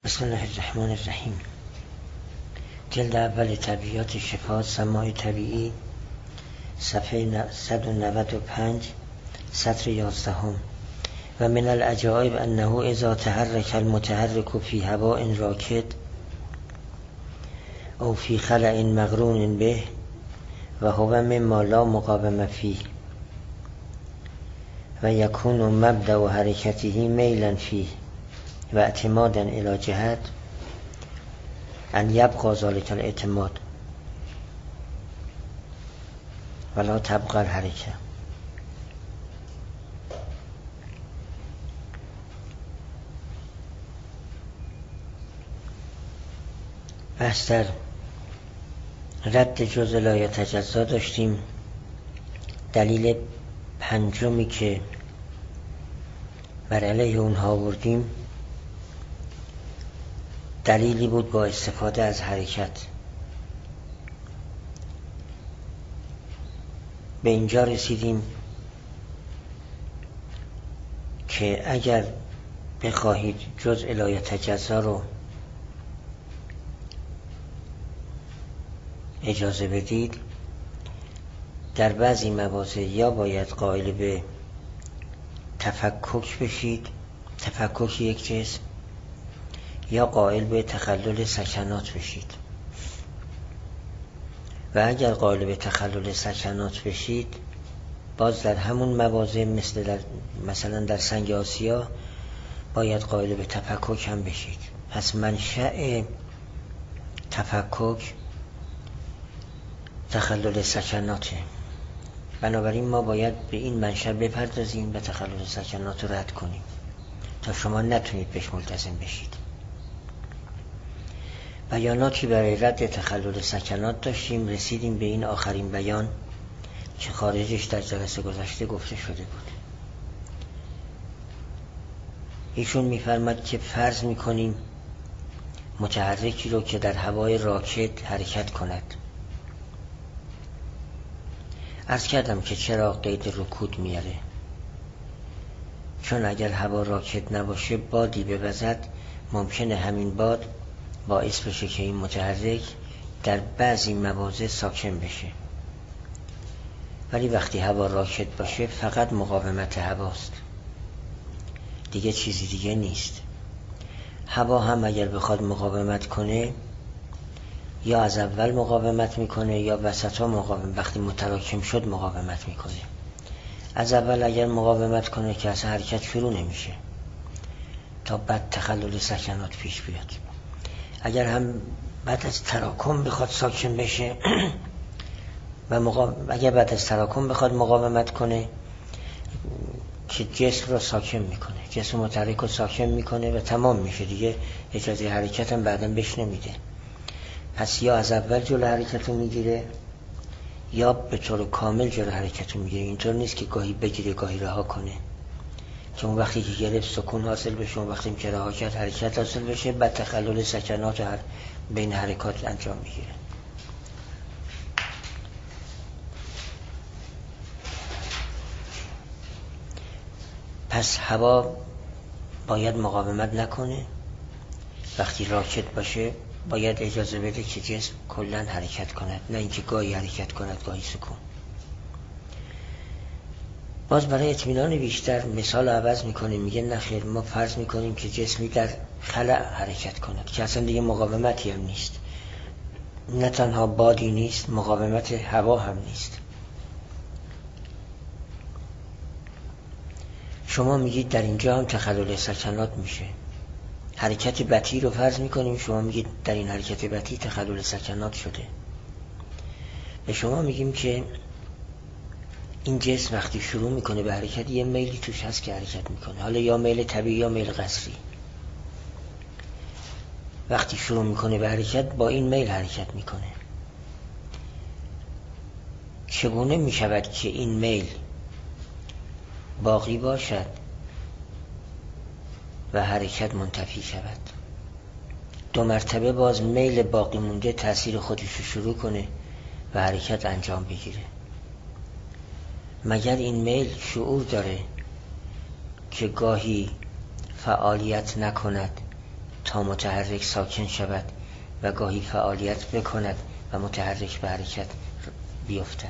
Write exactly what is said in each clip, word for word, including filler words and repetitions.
بسم الله الرحمن الرحیم. جلد اول طبیعیات شفا، سماع طبیعی، صفحه صد و نود و پنج، سطر یازدهم. و من العجائب انه اذا تحرک المتحرک فی هواء راکد او فی خلأ مقرون به و هو مما لا مقاومه فیه و یکون مبدأ حرکته میلا فیه و اعتمادا الی جهت ان یبقى ذلك الاعتماد ولا تبقى الحرکه. بحث در رد جزء لا یتجزا داشتیم. دلیل پنجمی که بر علیه اونها آوردیم دلیلی بود با استفاده از حرکت. به اینجا رسیدیم که اگر بخواهید جزء لا یتجزا رو اجازه بدید، در بعضی مواضع یا باید قائل به تفکک بشید، تفکک یک جسم، یا قائل به تخلل سکنات بشید. و اگر قائل به تخلل سکنات بشید، باز در همون مواضع مثل در مثلا در سنگ آسیا باید قائل به تفکک هم بشید. پس منشأ تفکک تخلل سکناته. بنابراین ما باید به این منشأ بپردازیم و تخلل سکنات رو رد کنیم تا شما نتونید بهش ملتزم بشید. بیاناتی برای رد تخلل سکنات داشتیم. رسیدیم به این آخرین بیان که خارجش در جلسه گذشته گفته شده بود. ایشون میفرماد که فرض میکنیم متحرکی رو که در هوای راکد حرکت کند. عرض کردم که چرا قید رکود میاره؟ چون اگر هوا راکد نباشه، بادی بوزد، ممکنه همین باد باعث بشه که این متحرک در بعضی مواضع ساکن بشه. ولی وقتی هوا راکد باشه فقط مقاومت هواست، دیگه چیزی دیگه نیست. هوا هم اگر بخواد مقاومت کنه، یا از اول مقاومت میکنه یا وسطا مقاومت، وقتی متراکم شد مقاومت میکنه. از اول اگر مقاومت کنه که اصلا حرکت شروع نمیشه تا بعد تخلل سکنات پیش بیاد. اگر هم بعد از تراکم بخواد ساکن بشه و مقاوم... اگر بعد از تراکم بخواد مقاومت کنه که جسم رو ساکن میکنه، جسم متحرک رو ساکن میکنه و تمام میشه دیگه، اجازه حرکت هم بعداً بهش نمیده. پس یا از اول جلو حرکت رو میگیره یا به طور کامل جلو حرکت رو میگیره. اینطور نیست که گاهی بگیره گاهی رها کنه، که اون وقتی که گرفت سکون حاصل بشه، اون وقتی که رها کرد حرکت حاصل بشه، بعد تخلل سکنات هر بین حرکات انجام میگیره. پس هوا باید مقاومت نکنه. وقتی راکد باشه باید اجازه بده که جسم کلاً حرکت کند، نه اینکه گاهی حرکت کند گاهی سکون. باز برای اطمینان بیشتر مثال عوض میکنیم، میگه نخیر، ما فرض میکنیم که جسمی در خلأ حرکت کند که اصلا دیگه مقاومتی هم نیست، نه تنها بادی نیست، مقاومت هوا هم نیست. شما میگید در اینجا هم تخلل سکنات میشه. حرکت بطی رو فرض میکنیم، شما میگید در این حرکت بطی تخلل سکنات شده. به شما میگیم که این جسم وقتی شروع میکنه به حرکت یه میلی توش هست که حرکت میکنه، حالا یا میل طبیعی یا میل قصری. وقتی شروع میکنه به حرکت با این میل حرکت میکنه. چگونه میشود که این میل باقی باشد و حرکت منتفی شود؟ دو مرتبه باز میل باقی مونده تأثیر خودش رو شروع کنه و حرکت انجام بگیره. مگر این میل شعور داره که گاهی فعالیت نکند تا متحرک ساکن شود و گاهی فعالیت بکند و متحرک به حرکت بیفتد.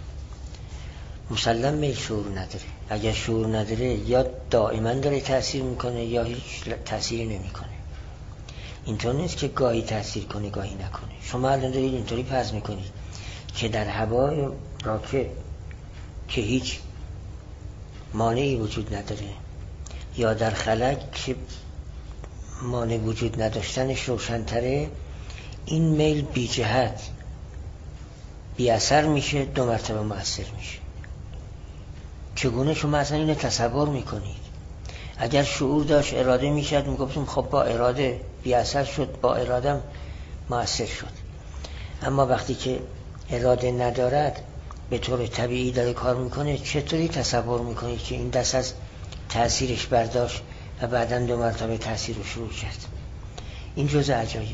مسلم میل شعور نداره. اگر شعور نداره یا دائما داره تأثیر میکنه یا هیچ تأثیری نمیکنه. اینطور نیست که گاهی تأثیر کنه گاهی نکنه. شما الان دارید اینطوری فرض میکنید که در هوای راکت که هیچ مانعی وجود نداره یا در خلق که مانع وجود نداشتنش روشن‌تره، این میل بی جهت بی اثر میشه، دو مرتبه مؤثر میشه. چگونه شما اصلا اینو تصور میکنید؟ اگر شعور داشت اراده میشد میگفتیم خب با اراده بی اثر شد، با ارادم مؤثر شد. اما وقتی که اراده ندارد به طور طبیعی داره کار میکنه، چطوری تصور میکنید که این دست از تأثیرش برداشت و بعداً دو مرتبه تأثیر رو شروع کرد؟ این جزء عجایبه.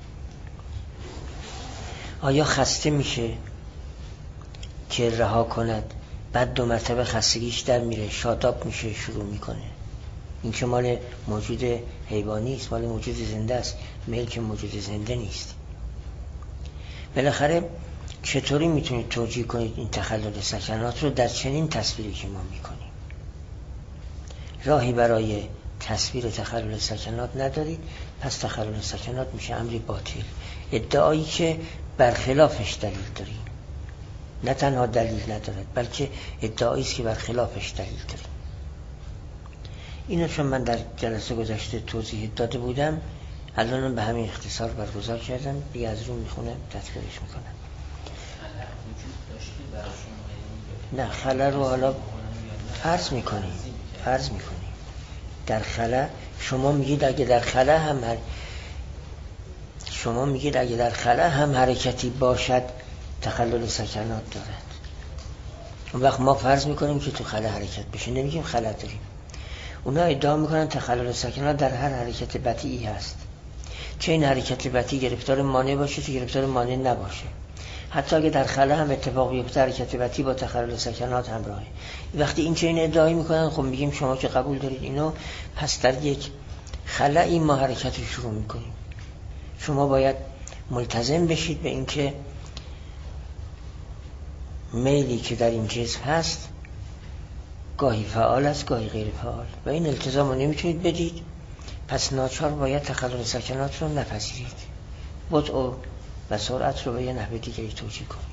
آیا خسته میشه که رها کند بعد دو مرتبه خستگیش در میره، شاداب میشه، شروع میکنه؟ این که مال موجود حیوانی است، مال موجود زنده است. میل که موجود زنده نیست. بالاخره چطوری میتونید توجیه کنید این تخلل سکنات رو در چنین تصویری که ما میکنیم؟ راهی برای تصویر تخلل سکنات ندارید، پس تخلل سکنات میشه امری باطل. ادعایی که برخلافش دلیل داریم، نه تنها دلیل ندارد بلکه ادعایی است که برخلافش دلیل داریم. اینو چون من در جلسه گذشته توضیح داده بودم، الان به همین اختصار برگزار کردم، دیگه از رو میخونم تطبیقش میکنم. نه خلا رو حالا فرض میکنیم فرض میکنیم در خلا شما میگید اگه در خلا هم هر... شما میگید اگه در خلا هم حرکتی باشد تخلل سکنات دارد. اون وقت ما فرض میکنیم که تو خلا حرکت بشه، نمیگیم خلا داریم. اونا ادعا میکنن تخلل سکنات در هر حرکت بطیئی هست، چه این حرکت بطیئی گرفتار مانع باشه چه گرفتار مانع نباشه. حتی اگه در خلا هم اتفاق بیفته حرکت بطیئی با تخلل سکنات همراهه. وقتی این چه این ادعایی میکنن، خب میگیم شما که قبول دارید اینو، پس در یک خلایی ما حرکت رو شروع میکنیم. شما باید ملتزم بشید به اینکه میلی که در این جسم هست گاهی فعال است گاهی غیر فعال و این التزام رو نمیتونید بدید، پس ناچار باید تخلل سکنات رو نپذیرید، بطء و سرعت رو به یه نحو دیگری توجیه کنید.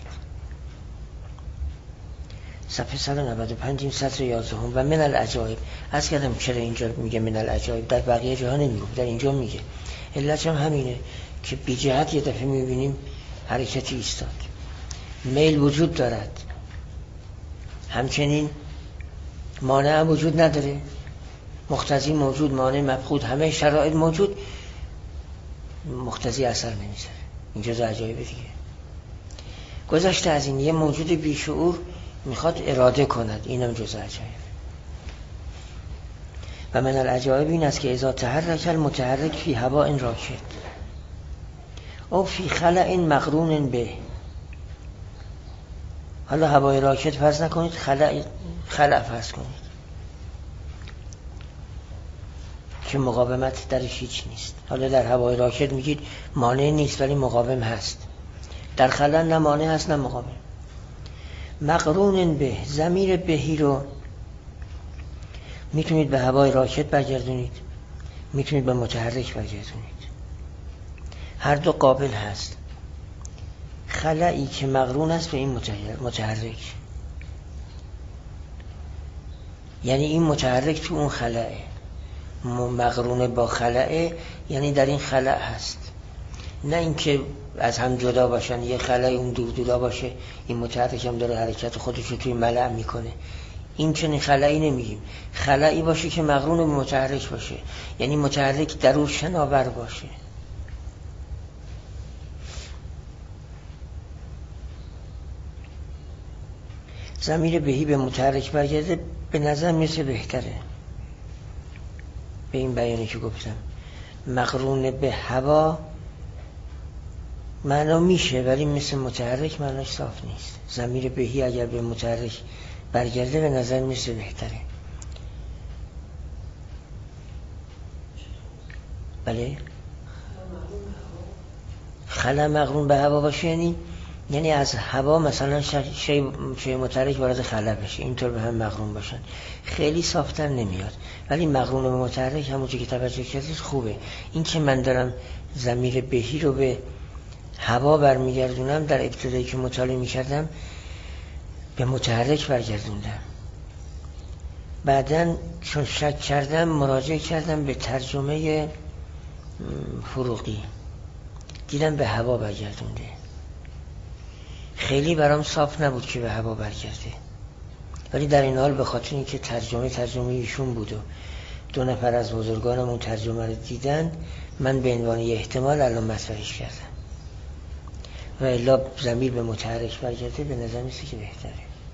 صفحه صد و نود و پنج این سطر یازده هم و من العجایب. از کردم چرا اینجا میگه من العجایب، در بقیه جاها نمیگه، در اینجا میگه. علتش هم همینه که بی جهت یه دفعه میبینیم حرکتی ایستاد. میل وجود دارد، همچنین مانع هم وجود نداره، مقتضی موجود، مانع مفقود، همه شرایط موجود، مقتضی اثر نمیذاره. این جزء عجایب دیگه. گذشته از این، یه موجود بیشعور میخواد اراده کند، اینم جزء عجایب. و من العجایب این است که اذا تحرک المتحرک فی هواء راکد او فی خلأ مقرون به. حالا هوای راکد فرض نکنید، خلأ خلأ فرض کنید که مقاومت درش هیچ نیست. حالا در هوای راکد میگید مانع نیست ولی مقاوم هست. در خلأ نه مانع هست نه مقاوم. مقرون به، ضمیر بهی رو میتونید به هوای راکد برگردونید، میتونید به متحرک برگردونید، هر دو قابل هست. خلایی که مقرون است به این متحرک، یعنی این متحرک تو اون خلاه، مقرون با خلاه، یعنی در این خلا هست، نه اینکه از هم جدا باشن، یه خلای اون دور دورا باشه، این متحرک هم داره حرکت خودش رو توی ملأ میکنه. این چنین خلایی نمیگیم. خلایی باشه که مقرون به متحرک باشه، یعنی متحرک در او شناور باشه. ضمیر بهی به متحرک برگرده، به نظر میرسه بهتره به این بیانی که گفتم. مقرون به هوا معنا میشه ولی مثل متحرک معناش صاف نیست. ضمیر بهی اگر به متحرک برگرده به نظر میرسه بهتره. بله خلا مقرون به هوا باشه یعنی یعنی از هوا مثلا شی شی متحرک وارد خلا بشه، اینطور به هم مقرون باشن. خیلی صافتر نمیاد، ولی مقرون به متحرک همونجوری که توجه کردید خوبه. این که من دارم ضمیر بهی رو به هوا برمیگردونم، در ابتدایی که مطالعه میکردم به متحرک برگردوندم، بعدن چون شک کردم مراجعه کردم به ترجمه فروغی، دیدم به هوا برگردونده. خیلی برام صاف نبود که به هوا برگرده، ولی در این حال به خاطر اینکه ترجمه ترجمه ایشون بود و دو نفر از بزرگانم اون ترجمه رو دیدن، من به عنوان یه احتمال الان مطرحش کردم و الا ضمیر به متحرک برگرده به نظر میسه که بهتره.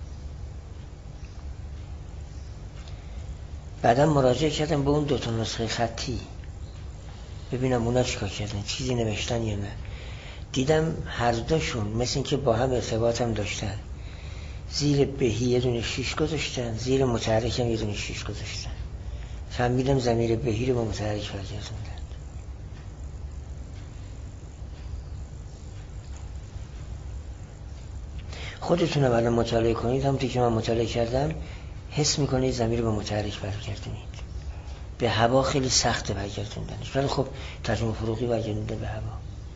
بعدا مراجعه کردم به اون دوتا نسخه خطی ببینم اونا چیکار کردن، چیزی نوشتن یا نه. دیدم هر دوشون مثل این که با هم ارتباط هم داشتن، زیر بهی یه دونه شیش گذاشتن، زیر متحرک هم یه دونه شیش گذاشتن. فهمیدم ضمیر بهی رو با متحرک برگردوندن. خودتونم الان مطالعه کنید، همونطور که من مطالعه کردم حس میکنید ضمیر به متحرک برگردونید. به هوا خیلی سخته برگردوندنش، ولی خب ترجمه فروغی برگردونده به هوا.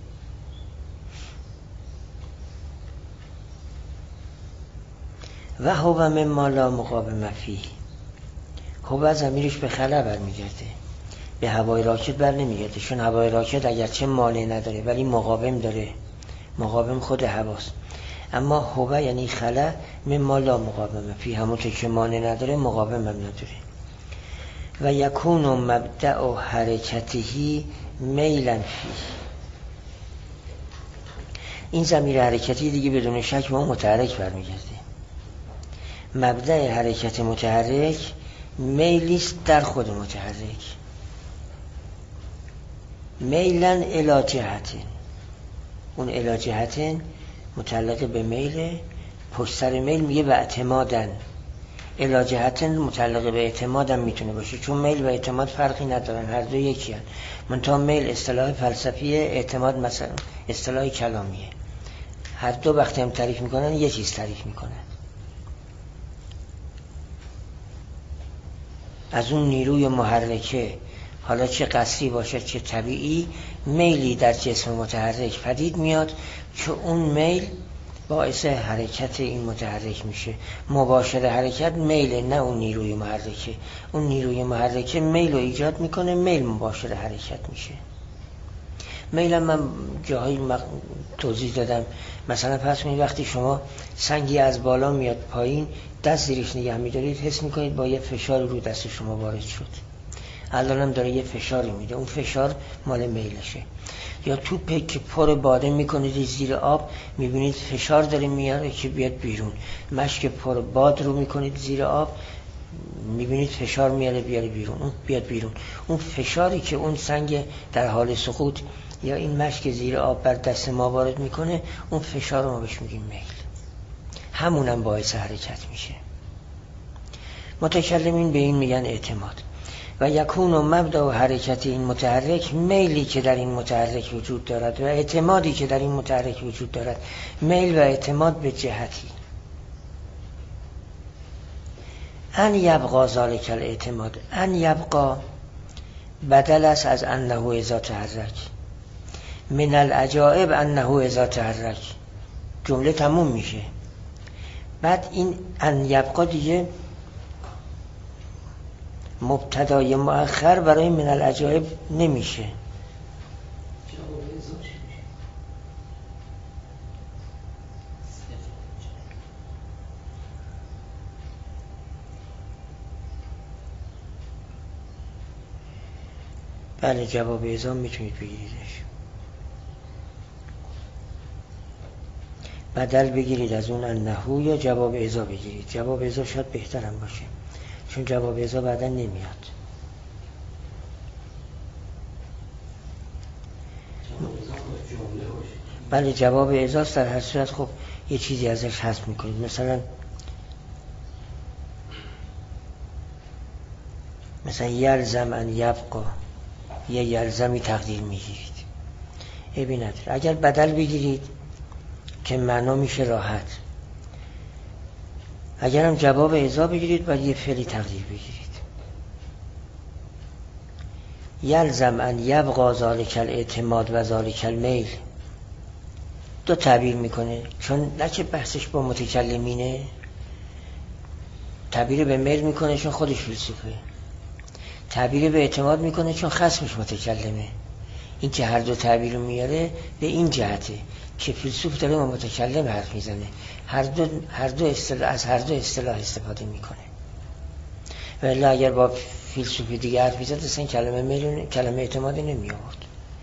و هو مما لا مقاوم فیه، هو ضمیرش به خلا برمیگرده، به هوای راکت بر نمیگرده، چون هوای راکت اگرچه مانع نداره ولی مقاوم داره، مقاوم خود هواست. اما هو یعنی خلا، مما لا مقاوم فیه، همونطور که مانع نداره مقاوم هم نداره. و یکون مبدأ حرکته میلا فیه، این ضمیر حرکتی دیگه بدون شک ما متحرک برمیگرده. مبدأ حرکت متحرک میلیست در خود متحرک، میلن الی جهتن، اون الی جهتن متعلق به میل، پشت سر میل میگه و اعتمادن، الی جهتن متعلق به اعتمادم میتونه باشه، چون میل و اعتماد فرقی ندارن، هر دو یکی هن. منتها میل اصطلاح فلسفیه، اعتماد مثلا اصطلاح کلامیه. هر دو وقتی هم تعریف میکنن یه چیز تعریف میکنن. از اون نیروی محرکه، حالا چه قصری باشه چه طبیعی، میلی در جسم متحرک پدید میاد که اون میل باعث حرکت این متحرک میشه. مباشر حرکت میله، نه اون نیروی محرکه. اون نیروی محرکه میل رو ایجاد میکنه، میل مباشر حرکت میشه. میلم من جاهایی توضیح دادم، مثلا پس کنید وقتی شما سنگی از بالا میاد پایین، دست زیرش نگه میدارید، حس میکنید با یه فشار رو دست شما وارد شد. الانم داره یه فشاری میده، اون فشار مال میلشه. یا توپی که پر باده میکنید زیر آب، میبینید فشار داره میاره که بیاد بیرون. مشک پر باد رو میکنید زیر آب، میبینید فشار میاره بیاره بیرون، اون بیاد بیرون. اون فشاری که اون سنگ در حال سقوط یا این مشک زیر آب بر دست ما وارد میکنه، اون فشار رو ما بهش میگیم میل. همونم باعث حرکت میشه. متکلمین به این میگن اعتماد. و یکون و مبدأ و حرکت این متحرک، میلی که در این متحرک وجود دارد و اعتمادی که در این متحرک وجود دارد. میل و اعتماد به جهتی ان یبقا ذالک الاعتماد، ان یبقا بدل است از انه اذا تحرک، من العجائب انه اذا تحرک، جمله تموم میشه. بعد این ان یبقا دیگه مبتدای مؤخر برای من العجائب نمیشه. بله جواب ازا میتونید بگیریدش، بدل بگیرید از اون انهو یا جواب ازا بگیرید. جواب ازا شاید بهترم باشه، چون جواب ازا بعدا نمیاد. بله جواب ازاست، در هر صورت خب یه چیزی ازش حذف میکنید. مثلا مثلا یلزم ان یبقا، یه یلزمی تقدیر میگیرید. عیبی نداره. اگر بدل بگیرید که معنا میشه راحت، اگر هم جواب اضافه بگیرید باید یه فعلی تقدیر بگیرید. یلزم ان یبقى ذالک الاعتماد و ذالک المیل. دو تعبیر میکنه، چون نه که بحثش با متکلمینه، تعبیر به میل میکنه چون خودش فیلسوفه، تعبیر به اعتماد میکنه چون خصمش متکلمه. این که هر دو تعبیر رو میاره به این جهته که فیلسوف داره با متکلم حرف میزنه، هر دو هر دو اصطلاح از هر دو اصطلاح استفاده میکنه. ولی اگر با فیلسوف دیگه حرف میزد اصلا کلمه میل کلمه اعتماد نمی آورد.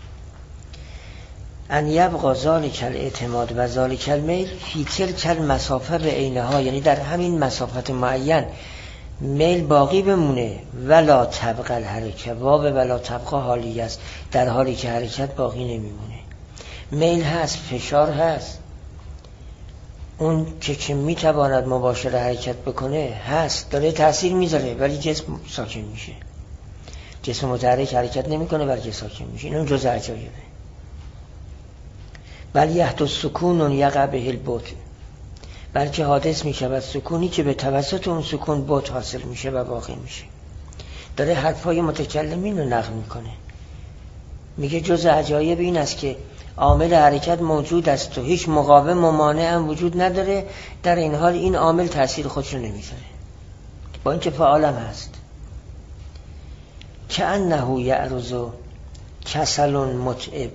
ان یبقى ذالک الاعتماد و ذالک المیل فی تلک المسافه بعینها، یعنی در همین مسافت معین میل باقی بمونه. ولا تبقى الحرکه، واو ولا تبقى حالی است، در حالی که حرکت باقی نمیمونه. میل هست، فشار هست، اون که که میتواند مباشر حرکت بکنه هست، داره تأثیر میذاره، ولی جسم ساکن میشه. جسم متحرک حرکت نمیکنه بلکه ساکن میشه. این اون جزء عجایبه. بل یحدث سکون یقع به البت، بلکه حادث میشود سکونی که به توسط اون سکون بت حاصل میشه و باقی میشه. داره حرفای متکلمین رو نقل میکنه، میگه جزء عجایب این است که عامل حرکت موجود است و هیچ مقاوم و مانع هم وجود نداره، در این حال این عامل تأثیر خودش رو نمیذاره با اینکه فعالم هست. کأنه یعرض کسل متعب،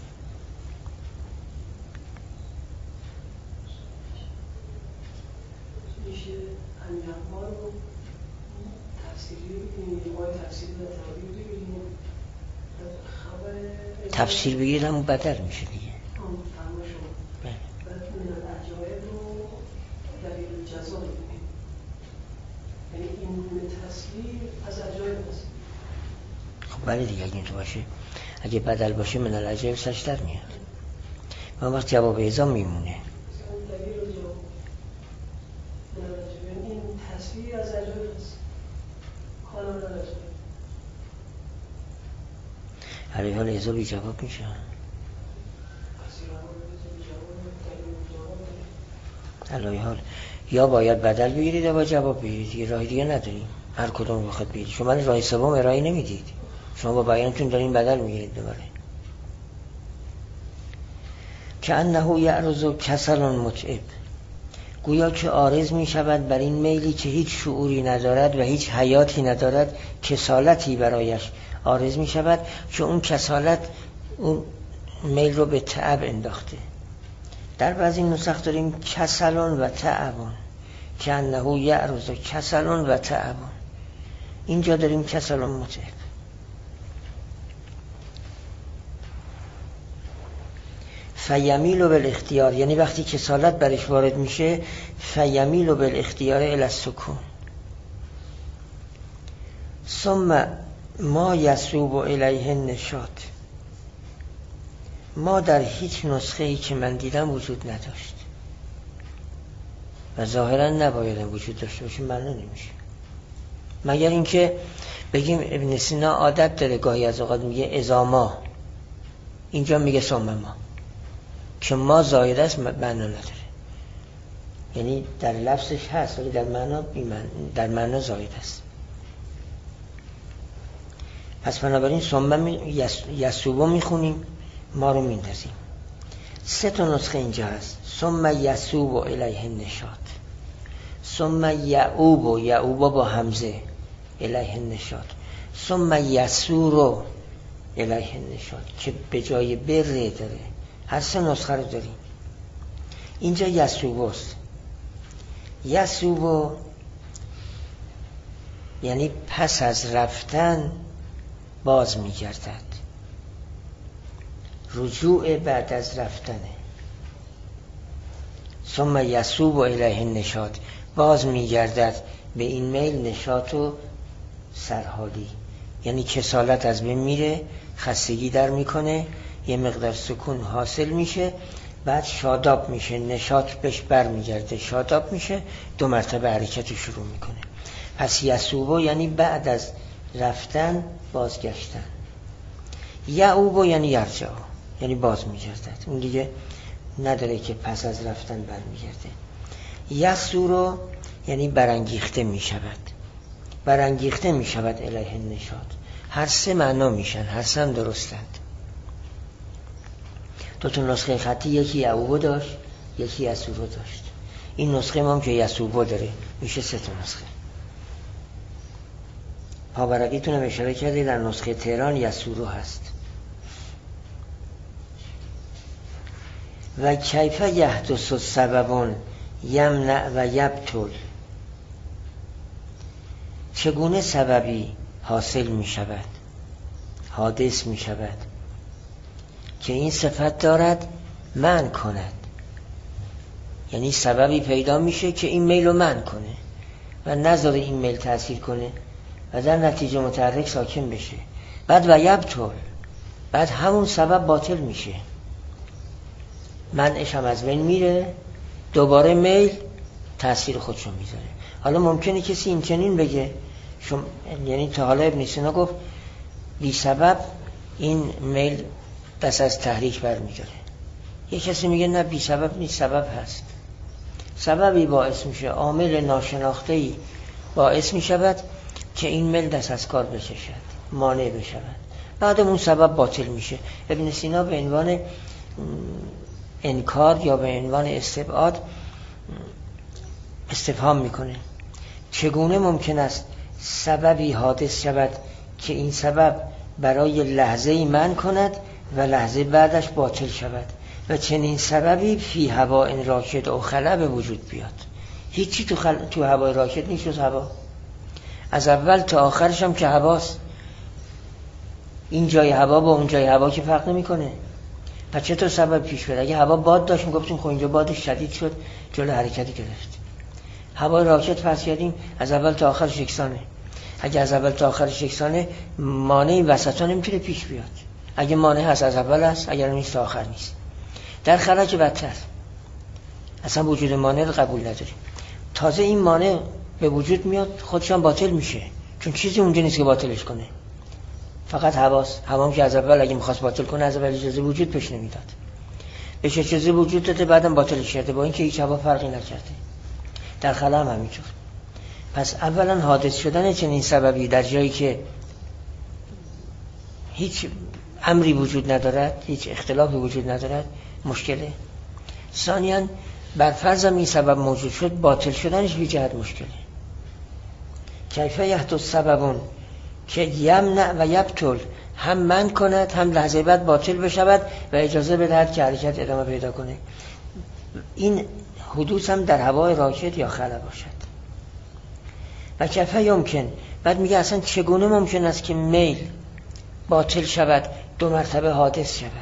تفسیر بگیرم اون بدر میشه دیگه. خب بله دیگه، اگه این تو باشه، اگه بدل باشه من العجایب سرش در میاد. من وقت جواب ایزا میمونه. هر حال ایزا بی جواب میشه. هر حال یا باید بدل بگیرید یا باید جواب بگیرید، یه راهی دیگه نداریم. هر کدوم بخواد بگیرید. شما راه سوم ارائه نمیدید، شما با بیانتون دارین بدل میگیرید دوباره. کأنه یعرض کسل متعب، گویا که عارض می شود بر این میلی که هیچ شعوری ندارد و هیچ حیاتی ندارد، کسالتی برایش عارض می شود، چون اون کسالت اون میل رو به تعب انداخته. در بعضی نسخ داریم کسلون و تعبون، که انه یعرض کسلون و تعبون. اینجا داریم کسلون متعب. فیمیل و بالاختیار، یعنی وقتی کسالت برش وارد میشه فیمیل و بالاختیار الی السکون. ثم ما یسوب الیه النشاط، ما در هیچ نسخه ای که من دیدم وجود نداشت و ظاهرا نباید وجود داشته باشه، معنا نمیشه، مگر اینکه بگیم ابن سینا عادت داره گاهی از اوقات میگه اذا ما، اینجا میگه ثم ما، که ما زاید است معنا نداره، یعنی در لفظش هست ولی در معنا در معنا زاید است. پس بنابراین ثم یسوبو میخونیم، ما رو میندازیم. سه تا نسخه اینجا هست. ثم یسوب الیه النشاط، ثم یعوب، یعوب با همزه الیه النشاط، ثم یسور الیه النشاط که به جای بر داره. هر سه نسخه رو داریم. اینجا یسوبوست. یسوبو یعنی پس از رفتن باز میگردد، رجوع بعد از رفتنه. ثم یسوب الیه النشاط، باز میگردد به این میل، نشاط و سرحالی، یعنی کسالت از بین میره، خستگی در میکنه، یه مقدار سکون حاصل میشه، بعد شاداب میشه، نشاط بهش بر میگرده، شاداب میشه، دو مرتبه حرکت شروع میکنه. پس یسوبو یعنی بعد از رفتن بازگشتن، یعوبو یعنی یرجع. یعنی باز میگردد، اون دیگه نداره که پس از رفتن برمیگرده. یسورو یعنی برانگیخته میشود، برانگیخته میشود الیه النشاط. هر سه معنا میشن، هر سه هم درستند. دو تا نسخه خطی، یکی یعوبو داشت یکی یسورو داشت. این نسخه ما هم که یسوبو داره میشه سه تا نسخه. پاورقیتون هم اشاره کرده در نسخه تهران یسورو هست. و کیف یحدث سببون یمنع و یبطل، چگونه سببی حاصل می شود، حادث می شود که این صفت دارد منع کند. یعنی سببی پیدا میشه که این میل رو منع کنه و نذاره این میل تأثیر کنه و در نتیجه متحرک ساکن بشه. بعد و یبطل، بعد همون سبب باطل میشه، منعش هم از بین میره، دوباره میل تأثیر خودشو میذاره. حالا ممکنه کسی این چنین بگه، شما یعنی تا حالا ابن سینا گفت بی سبب این میل دست از تحریک برمیداره. یه کسی میگه نه بی سبب نیست، سبب هست. سببی باعث میشه، عامل ناشناخته‌ای باعث میشود که این میل دست از کار بکشد، مانع بشود. بعد اون سبب باطل میشه. ابن سینا به عنوان انکار یا به عنوان استبعاد استفهام میکنه. چگونه ممکن است سببی حادث شود که این سبب برای لحظه‌ای منع کند و لحظه بعدش باطل شود و چنین سببی فی هوا این راکد و خلا به وجود بیاد؟ هیچی تو, خل... تو هوای راکد نیست جز هوا. از اول تا آخرش هم که هواست. این جای هوا با اون جای هوا که فرق نمی کنه. پس چطور سبب پیش بره؟ اگه هوا باد داشت میگفتیم خب اینجا بادش شدید شد جلو حرکتی گرفت. هوای راکد فرض کردیم از اول تا آخرش یکسانه. اگه از اول تا آخرش یکسانه، مانعی وسطا نمیتونه پیش بیاد. اگه مانع هست از اول هست، اگر نیست تا آخر نیست. در خلا که بدتر، اصلا وجود مانع رو قبول نداریم. تازه این مانع به وجود میاد خودش هم باطل میشه، چون چیزی اونجا نیست که باطلش کنه، فقط حواس. هوام که از اول اگه میخواست باطل کنه از اول اجازه وجود پیش نمیداد، بهش اجازه وجود داده بعدم باطلش کرده، با اینکه هیچ هوا فرقی نکرده. در خلا هم همینطور. پس اولا حادث شدن چنین سببی در جایی که هیچ امری وجود ندارد، هیچ اختلافی وجود ندارد، مشکله. ثانیاً بر فرضم این سبب موجود شد، باطل شدنش بی جهت مشکله. کیف یحدث سببون که یمنع و یبطل، هم منع کند هم لحظه بعد باطل بشود و اجازه بدهد که حرکت ادامه پیدا کنه. این حدوث هم در هوای راکد یا خلا باشد. و کیف یمکن، بعد میگه اصلا چگونه ممکن است که میل باطل شود دو مرتبه حادث شود؟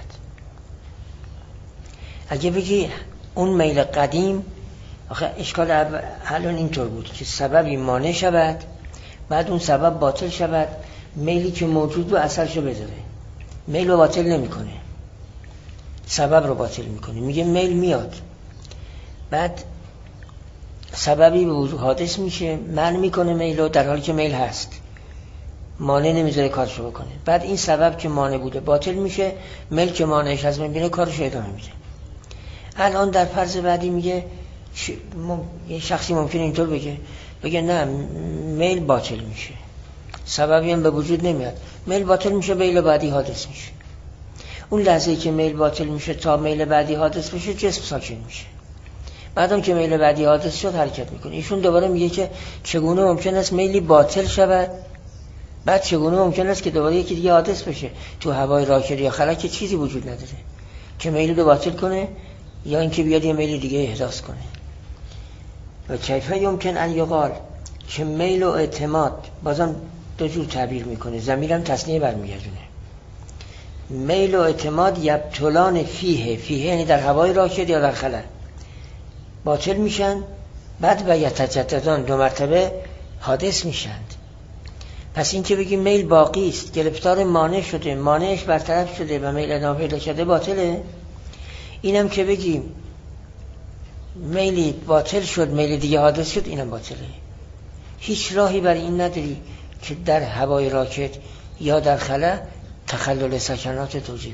اگه بگی اون میل قدیم، آخه اشکال الان اینطور بود که سببی مانع شود بعد اون سبب باطل شود، میلی که موجود و اثرشو بذاره. میل رو باطل نمی کنه، سبب رو باطل میکنه. میگه میل میاد، بعد سببی به وجود حادث میشه، منع میکنه میل رو، در حالی که میل هست، مانع نمیذاره کارشو بکنه. بعد این سبب که مانع بوده باطل میشه، میل که مانعش از بین کارشو ادامه میده. الان در فرض بعدی میگه مم... یه شخصی ممکنه اینطور بگه بگه نه میل باطل میشه، سببی هم به وجود نمیاد، میل باطل میشه، میل بعدی حادث میشه. اون لحظه‌ای که میل باطل میشه تا میل بعدی حادث بشه جسم ساکن میشه. بعدم که میل بعدی حادث شد حرکت میکنه. ایشون دوباره میگه که چگونه ممکن است میلی باطل شود بعد چگونه ممکن است که دوباره یکی دیگه حادث بشه؟ تو هوای راکد یا خلا که چیزی وجود نداره که میل رو باطل کنه یا اینکه بیاد یه میل دیگه احداث کنه. و کیف یمکن ان یقال، که میل و اعتماد بازم دو جور تعبیر میکنه، ضمیرم تثنیه برمیگردونه. میل و اعتماد یبطلان فیه، فیه یعنی در هوای راکد یا در خلا باطل میشن، بعد و یتجددان دو مرتبه حادث میشند. پس این که بگیم میل باقی است، گرفتار مانع شده، مانعش برطرف شده و میل ادامه پیدا کرده، باطله. اینم که بگیم میلی باطل شد میل دیگه حادث شد، اینم باطله. هیچ راهی برای این نداری که در هوای راکد یا در خلا تخلل سکنات توجیه کنی.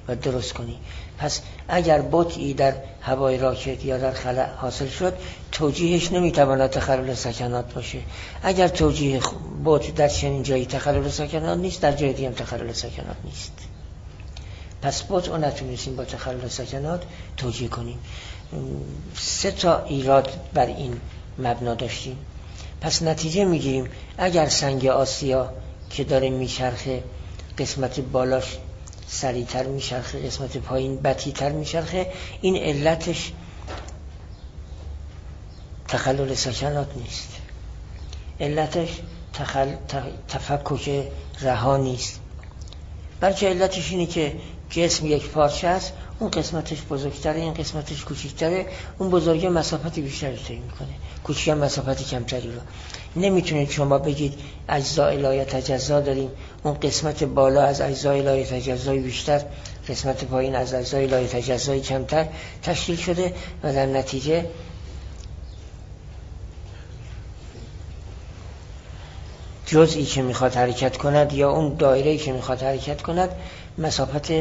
و درست کنی. پس اگر بطئی در هوای راکت یا در خلا حاصل شد، توجیهش نمیتواند تخلل سکنات باشه. اگر توجیه بطء در چنین جایی تخلل سکنات نیست، در جای دیگه هم تخلل سکنات نیست. پس بطء رو نتونستیم با تخلل سکنات توجیه کنیم. سه تا ایراد بر این مبنا داشتیم. پس نتیجه میگیریم اگر سنگ آسیا که داره میچرخه قسمت بالاش سریعتر میچرخه، قسمت پایین بطی‌تر میچرخه، این علتش تخلل سکنات نیست، علتش تخل... تفکک رها نیست، بلکه علتش اینه که جسم یک پارچه است، اون قسمتش بزرگتره، این قسمتش کوچیکتره، اون بزرگه مسافت بیشتری طی میکنه، کوچیک مسافت کمتری رو. نمیتونید شما بگید اجزاء لا یتجزا داریم، اون قسمت بالا از اجزاء لا یتجزا بیشتر، قسمت پایین از اجزاء لا یتجزا کمتر تشکیل شده و در نتیجه جزئی که میخواد حرکت کند یا اون دایره‌ای که میخواد حرکت کند مسافت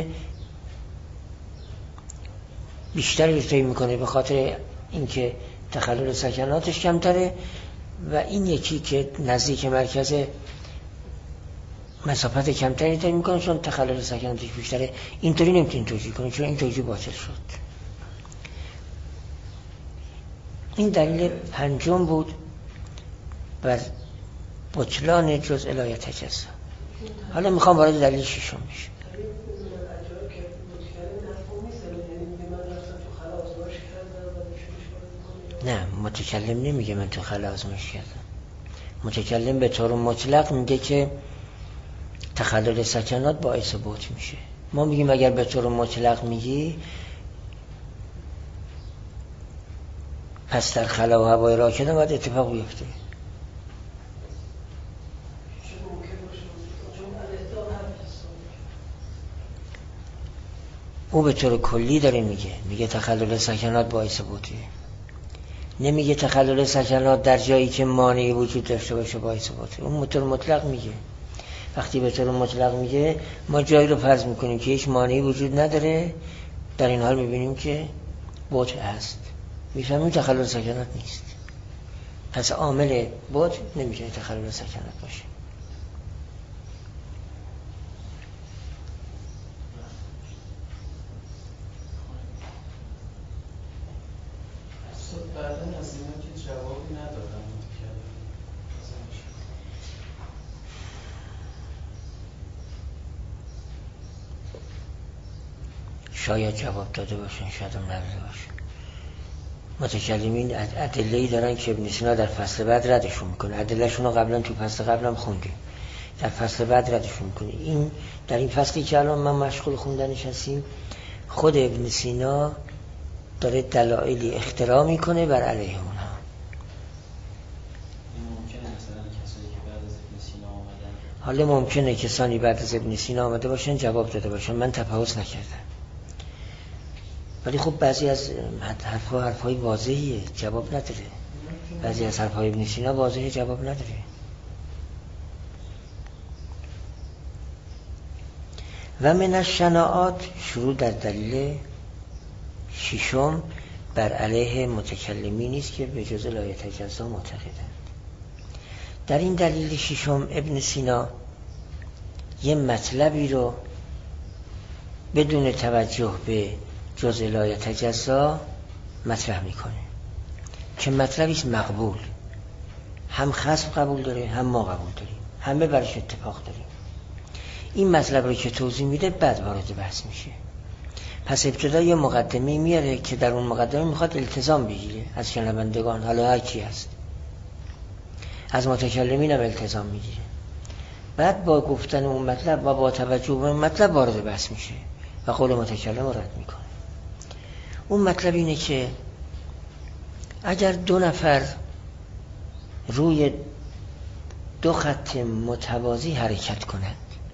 بیشتری رو طی میکنه به خاطر اینکه تخلل سکناتش کمتره، و این یکی که نزدیک مرکز مسافت کمتری طی میکنه چون تخلل سکناتش بیشتره. اینطوری نمیتونید توجیه کنید چون این توجیه باطل شد. این دلیل پنجم بود بر بطلان جزء لا یتجزا. حالا میخوام وارد دلیل ششم بشم. نه، متکلم نمیگه من تو خلا آزمایش کردم. متکلم به طور مطلق میگه که تخلل سکنات باعث بطء میشه. ما میگیم اگر به طور مطلق میگی پس در خلا و هوای راکد باید اتفاق بیفته. او به طور کلی داره میگه میگه تخلل سکنات باعث بطئه، نمیگه تخلل سکنات در جایی که مانعی وجود داشته باشه باعث بطئه. اون به طور مطلق میگه. وقتی به طور مطلق میگه ما جایی رو فرض میکنیم که هیچ مانعی وجود نداره، در این حال میبینیم که بطء هست، میفهمیم تخلل سکنات نیست. پس عامل بطء نمیتونه تخلل سکنات باشه. بعدن از اینا که جوابی ندادم شاید جواب داده باشن، شاید هم نداده باشن. متکلمین ادله‌ای دارن که ابن سینا در فصل بعد ردشون میکنه. ادله‌شون رو قبلا تو فصل قبلم خوندیم، در فصل بعد ردشون میکنه. این در این فصلی که الان من مشغول خوندنش هستیم، خود ابن سینا داره دلایلی اختراع میکنه بر علیه اونها. ممکنه مثلا کسایی که بعد از ابن سینا آمدن، حالا ممکنه کسانی بعد از ابن سینا آمده باشن جواب داده باشن، من تفحص نکردم، ولی خب بعضی از حرفها حرفهای واضحیه جواب نداره. بعضی از حرفهای ابن سینا واضحه جواب نداره. و من الشناعات شروع در دلیل ششم بر علیه متکلمی نیست که به جزء لا یتجزا معتقدند. در این دلیل ششم ابن سینا یه مطلبی رو بدون توجه به جزء لا یتجزا مطرح میکنه که مطلبی است مقبول، هم خصم قبول داره هم ما قبول داریم، همه برش اتفاق داریم. این مطلب رو که توضیح میده بعد وارد بحث میشه. پس ابتدا یه مقدمه میاره که در اون مقدمه میخواد التزام بگیره از شنوندگان، حالا هر کی هست، از متکلمین هم التزام میگیره. بعد با گفتن اون مطلب و با توجه به اون مطلب وارد بحث میشه و قول متکلم رو رد میکنه. اون مطلب اینه که اگر دو نفر روی دو خط متوازی حرکت کنند،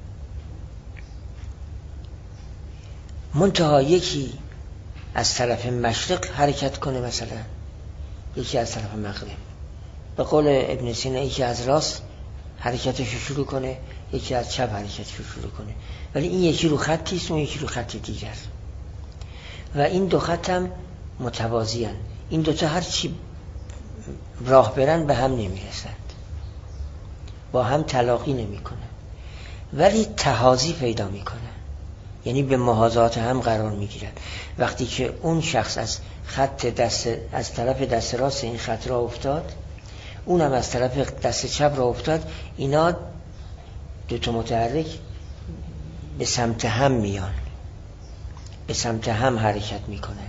منتها یکی از طرف مشرق حرکت کنه، مثلا یکی از طرف مغرب، به قول ابن سینا یکی از راست حرکتش شروع کنه، یکی از چپ حرکت شروع کنه، ولی این یکی رو خطی است، اون یکی رو خط دیگر و این دو خط هم متوازی هستند. این دوتا هر چی راه برن به هم نمیرسند، با هم تلاقی نمی کنن، ولی تحاذی پیدا می کنن، یعنی به محاذات هم قرار می گیرن. وقتی که اون شخص از خط دست از طرف دست راست این خط را افتاد، اونم از طرف دست چپ را افتاد، اینا دوتا متحرک به سمت هم میان، به سمت هم حرکت می کنند.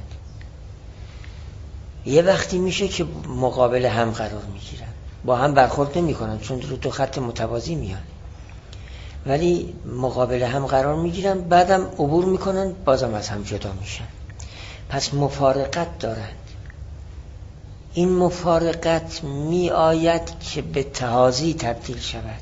یه وقتی میشه که مقابل هم قرار میگیرن، با هم برخورد نمی کنن چون رو دو خط متوازی میان، ولی مقابل هم قرار میگیرن، بعدم عبور میکنن، بازم از هم جدا میشن. پس مفارقت دارند. این مفارقت می آید که به تحاذی تبدیل شود.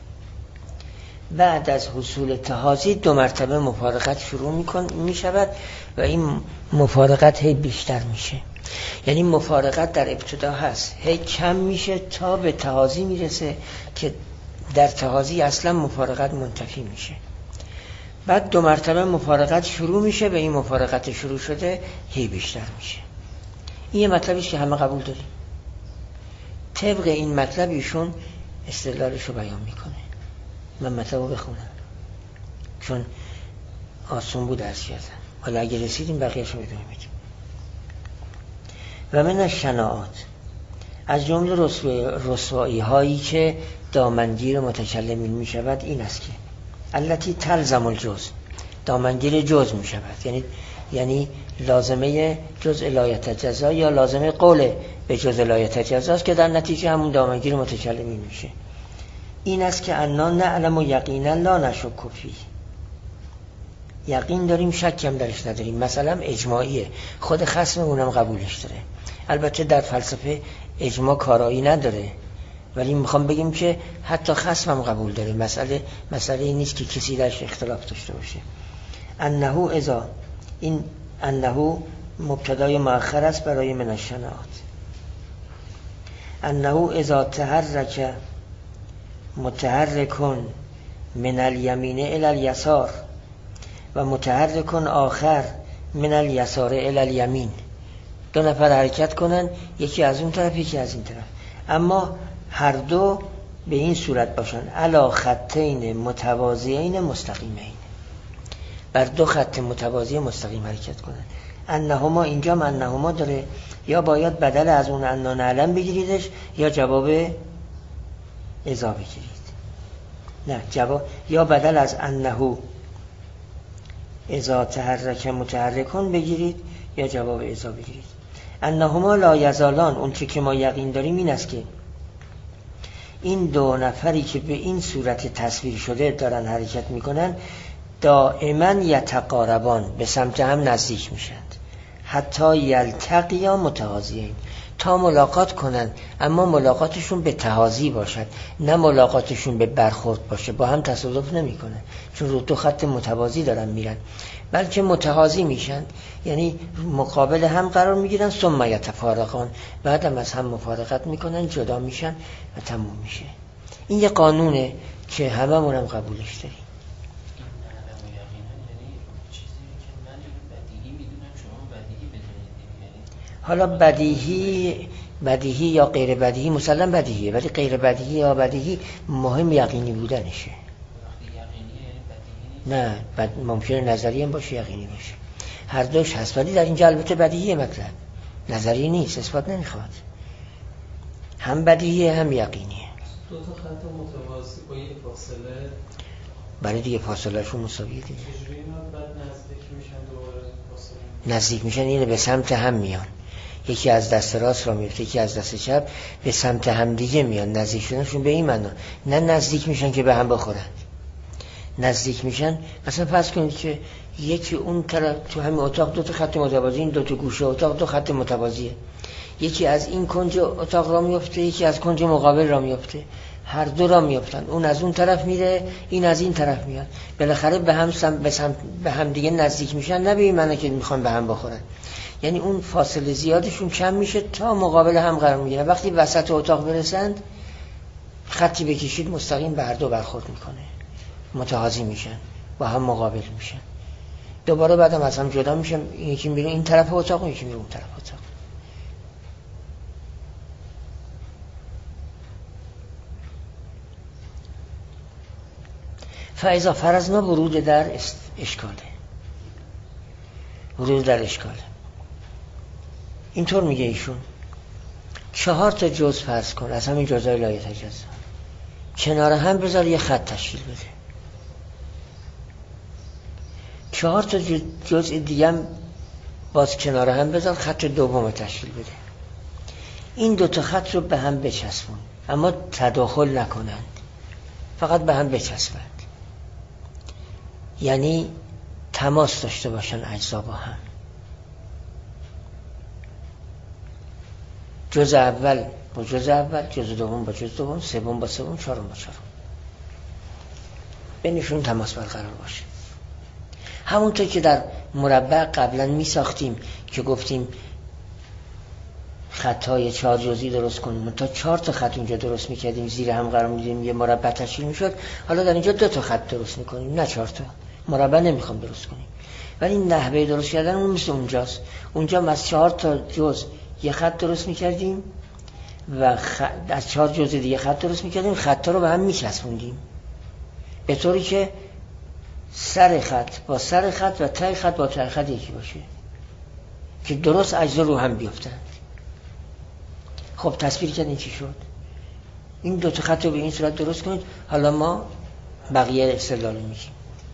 بعد از حصول تحاذی دو مرتبه مفارقت شروع میکن می شود و این مفارقت هی بیشتر میشه. یعنی مفارقت در ابتدا هست، هی کم میشه تا به تحاذی میرسه که در تحاذی اصلا مفارقت منتفی میشه. بعد دو مرتبه مفارقت شروع میشه و این مفارقت شروع شده هی بیشتر میشه. این یه مطلبیست که همه قبول داریم. طبق این مطلب ایشون استدلالش رو بیان میکنه. من مطلب رو بخونم چون آسون بود عرض کردم، حالا اگه رسیدیم بقیه‌اش رو بدونیم. و من الشناعات، از جمله رسوایی هایی که دامنگیر متکلمین می شود این است که التی تلزم الجز، دامنگیر جز می شود، یعنی یعنی لازمه جز لایت جزا یا لازمه قول به جز لایت جزا است که در نتیجه همون دامنگیر متکلمین میشه. این است که انا نعلم و یقینا لا نشک فیه، یقین داریم شک هم درش نداریم. مثلا اجماعیه، خود خصم اونم قبولش داره. البته در فلسفه اجماع کارایی نداره، ولی میخوام بگیم که حتی خصم هم قبول داره. مسئله مسئله این نیست که کسی درش اختلاف داشته باشه. انه اذا، این انه مبتدای مؤخر است برای من الشناعات. انه اذا تحرک متحرکون من الیمین الی الیسار و متحرکون آخر من الیسار الی الیمین، دو نفر حرکت کنن، یکی از اون طرف یکی از این طرف، اما هر دو به این صورت باشن علی خطین متوازیین مستقیمین، بر دو خط متوازی مستقیم حرکت کنن. انهما، اینجا انهما داره، یا باید بدل از اون انا نعلم بگیریدش یا جواب اذا بگیرید. نه جواب، یا بدل از انه اذا تحرک متحرکون بگیرید یا جواب اذا بگیرید. انهما لا یزالان، اون چه که ما یقین داریم این است که این دو نفری که به این صورت تصویر شده دارن حرکت میکنن دائما یتقاربان، به سمت هم نزدیک میشند، حتی یلتقیا متحاذیین، تا ملاقات کنن، اما ملاقاتشون به تحاذی باشد، نه ملاقاتشون به برخورد باشه، با هم تصادف نمی کنن چون رو دو خط متوازی دارن میرن، بلکه متحاذی میشن، یعنی مقابل هم قرار میگیرن، ثم یتفارقان، بعدم از هم مفارقت میکنن، جدا میشن و تموم میشه. این یه قانونه که همه مونم قبولش داریم. حالا بدیهی بدیهی یا غیر بدیهی، مسلم بدیهیه، ولی غیر بدیهی یا بدیهی مهم یقینی بودنشه. نه بد... ممکنه نظری هم باشه یقینی باشه، هر دوش هست، ولی در اینجا البته بدیهیه، مطلب نظری نیست، اثبات نمیخواد، هم بدیهیه هم یقینیه. دو تا خط متوازی با یه فاصله، برای دیگه فاصله شون مساویه دیگه. چجوری اینا بعد نزدیک میشن دوباره فاصله؟ نزدیک میشن یعنی به سمت هم میان، یکی از دست راست را میفته یکی از دست چپ، به سمت هم دیگه میان. نزدیک شدنشون به این معنا، نه نزدیک میشن که به هم بخورن، نزدیک میشن. مثلا فرض کنید که یکی اون طرف تو همین اتاق دو تا خط متوازی، این دو تا گوشه اتاق دو خط متوازیه، یکی از این کنج اتاق را میفته یکی از کنج مقابل را میفته، هر دو را میافتن، اون از اون طرف میره این از این طرف میاد، بالاخره به هم سم... به, سم... به هم دیگه نزدیک میشن، نه به این معنی که میخوان به هم بخورن، یعنی اون فاصله زیادشون کم میشه تا مقابل هم قرار میگیرن. وقتی وسط اتاق برسند خطی بکشید مستقیم به هر دو برخورد میکنه، متحازی میشن، با هم مقابل میشن، دوباره بعدم از هم جدا میشن، یکی میره این طرف اتاق و یکی میره اون طرف اتاق. فاذا فرضنا ورود در اشکاله، ورود در اشکاله. اینطور میگه ایشون چهار تا جزء فرض کن از همین جزای لایتجزا، کنار هم بذار یه خط تشکیل بده. چهار تا جزء دیگه هم باز کنار هم بذار، خط دوم تشکیل بده. این دو تا خط رو به هم بچسبون، اما تداخل نکنند، فقط به هم بچسبند، یعنی تماس داشته باشن اجزا با هم. جزء اول با جزء اول، جزء دوم با جزء دوم، سوم با سوم، چهارم با چهارم، بینشون تماس برقرار باشه. همونطور که در مربع قبلا می ساختیم که گفتیم خطای چهار جزئی درست کنیم، تا چهار تا خط اونجا درست میکردیم، زیر هم قرار میدیم، یه مربع تشکیل میشد. حالا در اینجا دو تا خط درست میکنیم، نه چهار تا. مربع نمیخوام درست کنیم، ولی نحوه درست کردن اون مثل اونجاست. اونجا از چهار تا جزء یه خط درست میکردیم و خ... از چهار جزء دیگه خط درست میکردیم، خطا رو به هم میچسبوندیم به طوری که سر خط با سر خط و ته خط با ته خط یکی باشه که درست اجزا رو هم بیفتن. خب تصویر کردین چی شد؟ این دو تا خط رو به این صورت درست کنید. حالا ما بقیه استدلال میگیم.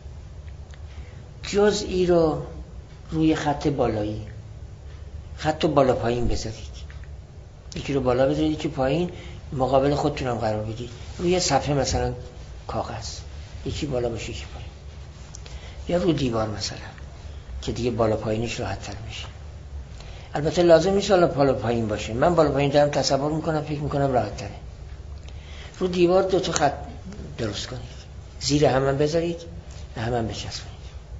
جزئی رو روی خط بالایی، خط رو بالا پایین بذارید، یکی رو بالا بذارید یکی پایین، مقابل خودتون هم قرار بدید روی صفحه مثلا کاغذ، یکی بالا باشه یکی پایین، یا رو دیوار مثلا که دیگه بالا پایینش راحت تر میشه. البته لازم نیست بالا بالا پایین باشه، من بالا پایین دارم تصور میکنم، فکر میکنم راحت تره. رو دیوار دو تا خط درست کنید، زیر هم هم بذارید، هم هم بچسبونید.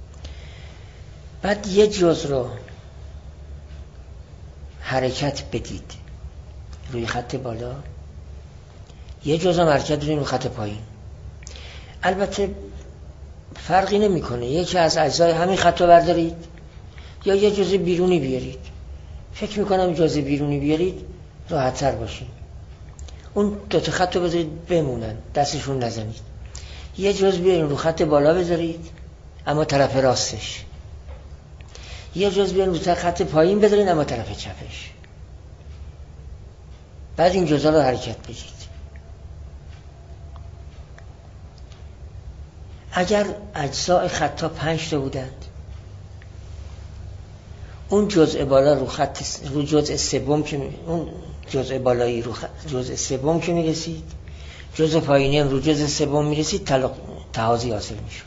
بعد یه جزء رو حرکت بدید روی خط بالا، یه جزء هم حرکت بدید روی خط پایین. البته فرقی نمیکنه یکی از اجزای همین خط رو بردارید یا یه جزء بیرونی بیارید. فکر میکنم جزء بیرونی بیارید راحت تر باشین. اون دو تا خط رو بذارید بمونن، دستشون نزنید. یه جزء بیارید رو خط بالا بذارید اما طرف راستش، یه جزء بیارید رو خط پایین بذارید اما طرف چپش. بعد این جزء رو حرکت بدید. اگر اجزای خطا پنج تا بودند، اون جزء بالا رو خط رو جزء سوم که می... اون جزء بالایی رو خط... جزء سوم که میرسید، جزء پایینی هم رو جزء سوم میرسید، تلاق... تهازی حاصل میشد.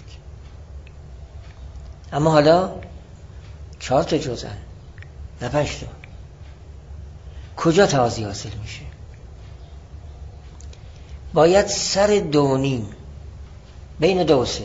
اما حالا چهار تا جزءن نه پنج تا، کجا تهازی حاصل میشه؟ باید سر دو نیم، بین دو و سه،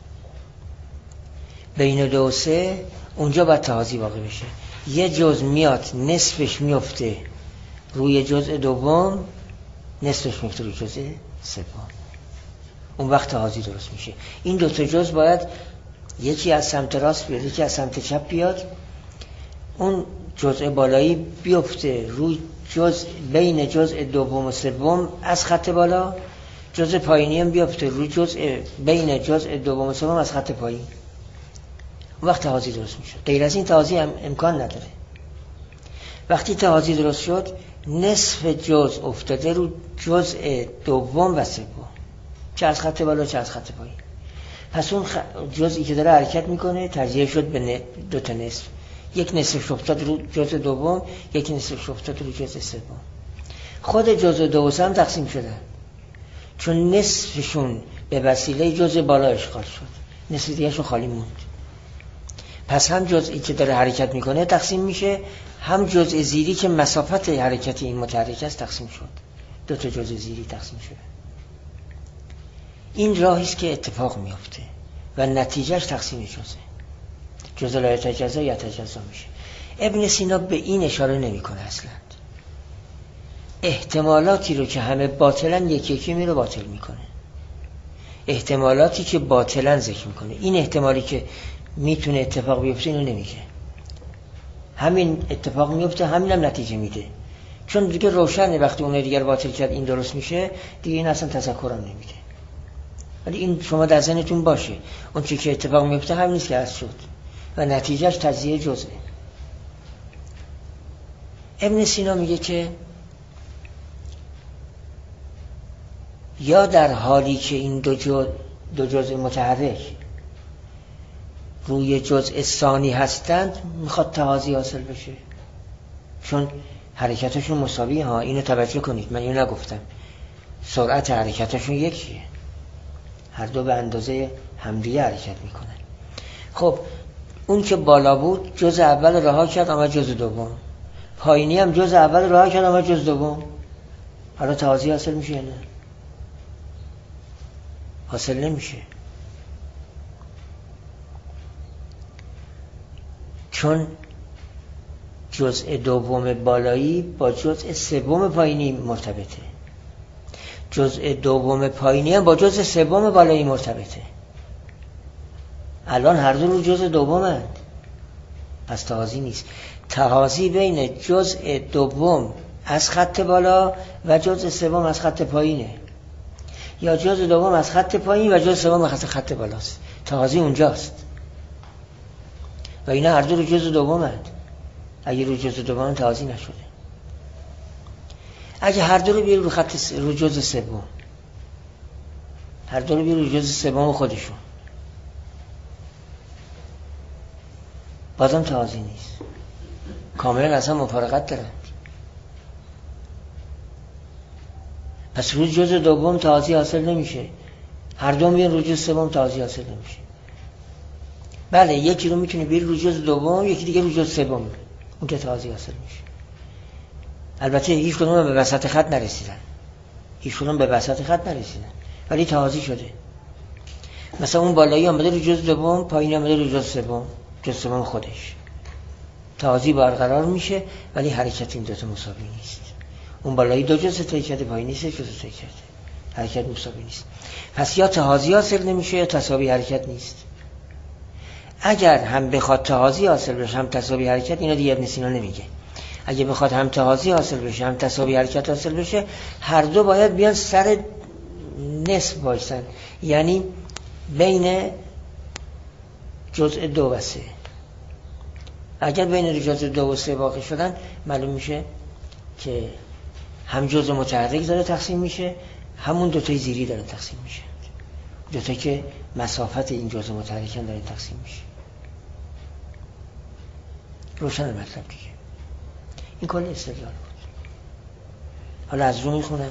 بین دو و سه اونجا باید تهازی واقع بشه. یه جزء میاد نصفش میفته روی جزء دوم، نصفش میفته روی جزء سوم، اون وقت تهازی درست میشه. این دو تا جزء باید یکی از سمت راست بیاد یکی از سمت چپ بیاد، اون جزء بالایی بیفته روی جزء بین جزء دوم و سوم از خط بالا، جزء پایینی هم بیفته روی جزء بین جزء دوم و سوم از خط پایین. وقت تهازی درست میشه. غیر از این تهازی هم امکان نداره. وقتی تهازی درست شد، نصف جزء افتاده رو جزء دوم و سوم، چه از خط بالا چه از خط پایین. پس اون خ... جزئی که داره حرکت میکنه ترجیح شد به ن... دو تا نصف. یک نصف افتاد رو جزء دوم، یک نصف افتاد رو جزء سوم. خود جزء دو و سه هم تقسیم شدن، چون نصفشون به وسیله جزء بالا اشغال شد، نصف دیگه‌شون خالی موند. پس هم جزئی که داره حرکت میکنه تقسیم میشه، هم جزء زیری که مسافت حرکت این متحرک است تقسیم شد. دو تا جزء زیری تقسیم شده. این راهی است که اتفاق میفته و نتیجهش تقسیم جزء. جزء لا یتجزا یتجزا میشه. ابن سینا به این اشاره نمیکنه اصلا. احتمالاتی رو که همه باطلن یکی یکی میره باطل میکنه. احتمالاتی که باطلا ذکر میکنه. این احتمالی که میتونه اتفاق بیفته اینو نمیگه. همین اتفاق میفته، همین هم نتیجه میده. چون دیگه روشنه وقتی اون دیگر باطل کرد این درست میشه، دیگه این اصلا تذکرم نمیده. ولی این شما در ذهنتون باشه، اون چیزی که اتفاق میفته همین نیست که هست شد و نتیجهش تجزیه جزئه. ابن سینا میگه که یا در حالی که این دو جزء دو جزء متحرک روی جزء ثانی هستند میخواد توازی حاصل بشه، چون حرکتشون مساوی ها. اینو توجه کنید، من اینو نگفتم. سرعت حرکتشون یکیه، هر دو به اندازه همدیگه حرکت میکنن. خب اون که بالا بود جزء اول رها کرد آمد جزء دوم، پایینی هم جزء اول رها کرد آمد جزء دوم. حالا توازی حاصل میشه یا نه؟ حاصل نمیشه، چون جزء دوم بالایی با جزء سوم پایینی مرتبطه، جزء دوم پایینی هم با جزء سوم بالایی مرتبطه. الان هر دو رو جزء دومند، پس تهازی نیست. تهازی بین جزء دوم از خط بالا و جزء سوم از خط پایینه، یا جزء دوم از خط پایین و جزء سوم از خط بالاست. تهازی اونجاست و اینا هر دو رو جزء دومند. اگه رو جزء دوم تهازی نشده، اگه هر دو رو بیاری رو خط رو جزء سوم، هر دو رو بیاری رو جزء سوم خودشون، بازم تهازی نیست، کاملا اصلا مفارقت دارند. پس رو جزء دوم تهازی حاصل نمیشه، هر دو بیان رو جزء سوم تهازی حاصل نمیشه. بله یکی رو میتونه بیاری رو جزء دوم، یکی دیگه رو جزء سوم، اون که تهازی حاصل میشه. البته هیچ کدوم به وسط خط نرسیدن، هیچ کدوم به وسط خط نرسیدن ولی تهازی شده. مثلا اون بالایی آمده رو جزء دوم، پایینی آمده رو جزء سوم، جزء سوم خودش. تهازی برقرار میشه ولی حرکت این دوتا مساوی نیست. اون بالایی دو جزء طی کرده، پایینی سه جزء طی کرده، حرکت مساوی نیست. پس یا تهازی حاصل نمیشه یا تساوی حرکت نیست. اگر هم بخواد تهازی حاصل بشه هم تساوی حرکت، اینا دیگه ابن سینا نمیگه. اگه بخواد هم تهازی حاصل بشه هم تساوی حرکت حاصل بشه، هر دو باید بیان سر نصف باشن، یعنی بین جزء دو و سه. اگر بین جزء دو و سه واقع شدن، معلوم میشه که هم جزء متحرک داره تقسیم میشه، همون دوتای زیری داره تقسیم میشه، دوتا که مسافت این جزء متحرکن داره تقسیم میشه. روشن مطلب دیگه. این کل استدلال بود. حالا از رو میخونم.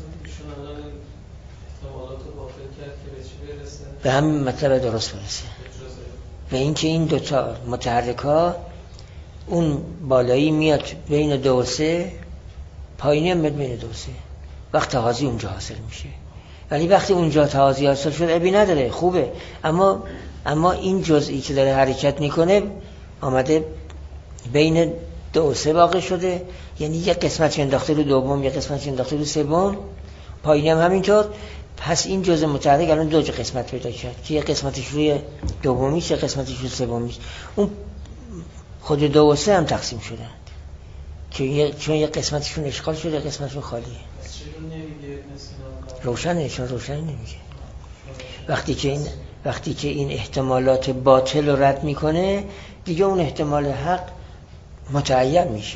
به همین مطلب درست برسه، به اینکه این دوتا متحرکا، اون بالایی میاد بین دو و سه، پایینی هم میاد بین دو و سه، وقت تهازی اونجا حاصل میشه. ولی وقتی اونجا تهازی حاصل شد ابی نداره، خوبه، اما اما این جزئی که داره حرکت میکنه آمده بین دو و سه واقع شده، یعنی یک قسمتش انداخته رو دوم، یک قسمتش انداخته رو سوم، پایینی هم همینطور. پس این جزء متحرک الان دو قسمت پیدا کرد که یک قسمتش روی دومیش، یک قسمتش روی سومیش. اون خود دو و سه هم تقسیم شدند که چون یک قسمتشون اشغال شده، یک قسمتشون خالیه. روشنه، چون روشن نمیگه. وقتی که این وقتی که این احتمالات باطل رو رد میکنه، دیگه اون احتمال حق متعین میشه.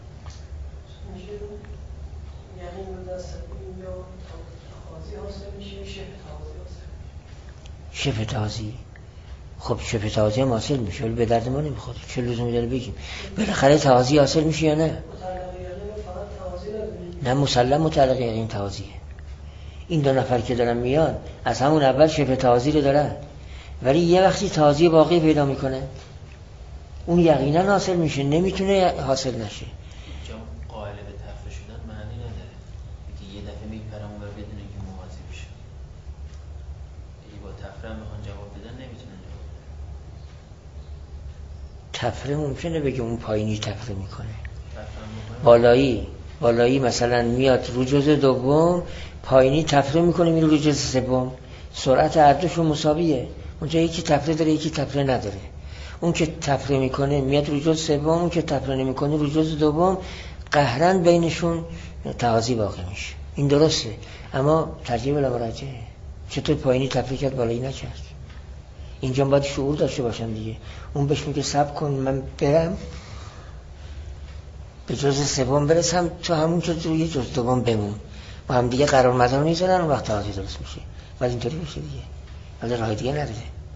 شبه تهازی. خب شبه تهازی هم حاصل میشه ولی به درد ما نمیخوره، چه لزومی داره بگیم بالاخره تهازی حاصل میشه یا نه؟ نه مسلم متعلق یقین تهازیه. این دو نفر که دارن میان از همون اول شبه تهازی رو دارن، ولی یه وقتی تهازی واقعی پیدا میکنه اون یقینا حاصل میشه، نمیتونه حاصل نشه. قائل به تفره شدن معنی نداره که یه دفعه میپرم اون رو بدونه که موازی بشه. ای با تفره هم میخوان جواب بدن نمیتونن جواب بدن. تفره ممکنه بگه اون پایینی تفره میکنه، بالایی بالایی مثلا میاد رو جزء دوم، پایینی تفره میکنه میره رو جزء سوم، سرعت هر دوشون مساویه. اونجا یکی تفره داره یکی تفره نداره. اون که تفره میکنه میاد رو جز سوم، اون که تفره نمیکنه رو جز دوم، قهرن بینشون تعاضی واقع میشه. این درسته، اما ترجیح بلا مراجعه. چطور پایینی تفره کرد بالایی نکرد؟ اینجا باید شعور داشته باشن دیگه. اون بهش میگه صبر کن من برم به جز سوم برسم، تو همون که روی جز دوم بمون، با هم دیگه قرار مدار میذارن، وقت تعاضی درست میشه. ولی اینطوری میشه دیگه، ولی راه دیگه نداره.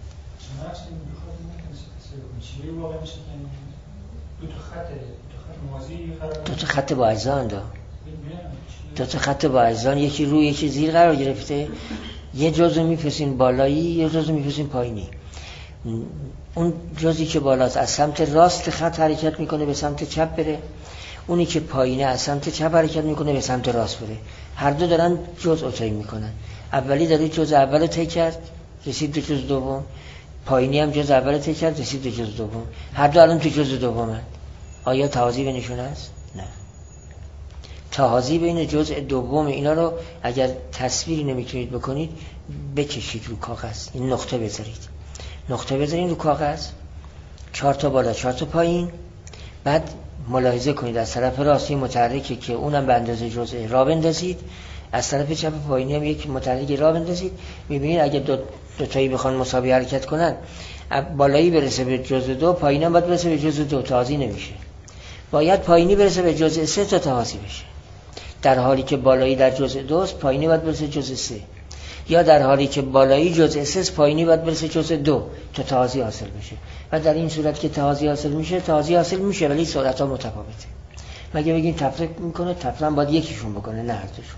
دو تا خط با اجزان دا دو تا خط با اجزان، یکی روی یکی زیر قرار گرفته. یه جزو میپسین بالایی، یه جزو میپسین پایینی. اون جزی که بالاست از سمت راست خط حرکت میکنه به سمت چپ بره، اونی که پایینه از سمت چپ حرکت میکنه به سمت راست بره. هر دو دارن جزء طی میکنن. اولی داره جزء اول طی کرد رسید به جزء دوم، پایینی هم جزء اول طی کرد رسید به جزء دوم. هر دو الان تو جزء دومن. آیا تعاضی بینشون هست؟ نه. تعاضی بین جزء دوم اینا رو اگر تصویری نمیتونید بکنید، بکشید رو کاغذ، این نقطه بذارید. نقطه بذارید رو کاغذ، چهار تا بالا چهار تا پایین. بعد ملاحظه کنید از طرف راستی متحرکی که اونم به اندازه جزء را بندازید، از طرف چپ پایینی هم یک متحرک را بندازید. میبینید اگه دو, دو تایی بخوان مساوی حرکت کنن، بالایی برسه به جزء دو، پایینی هم باید برسه به جزء دو، تعاضی نمیشه. باید پایینی برسه به جزء سه تا تعاضی بشه. در حالی که بالایی در جزء دو است، پایینی باید برسه جزء سه. یا در حالی که بالایی جزء سه است، پایینی باید برسه جزء دو تا تعاضی حاصل بشه. و در این صورت که تعاضی حاصل میشه، تعاضی حاصل میشه ولی سرعت‌ها متفاوته. مگه بگین تفریق میکنه، تفریق باید یکیشون بکنه، نه هر دوشون.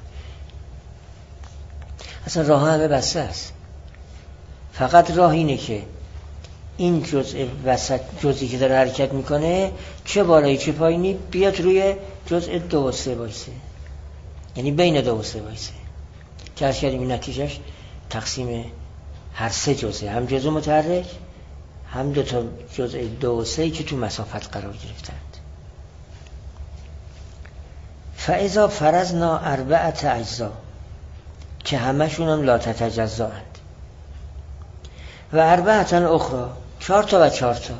اصلا راه همه بسته است. فقط راه اینه که این جزء وسط، جزئی که داره حرکت میکنه، چه بالایی چه پایینی، بیاد روی جزء دو و سه وایسه. یعنی بین دو و سه وایسه. که عرض کردیم این نتیجهش تقسیم هر سه جزء، هم جزء متحرک هم دو تا جزء دو و سه که تو مسافت قرار گرفتند. فاذا فرضنا اربعه اجزا، که همشون هم لا تتجزااند، و اربعه اخرى، چهار تا و چهار تا،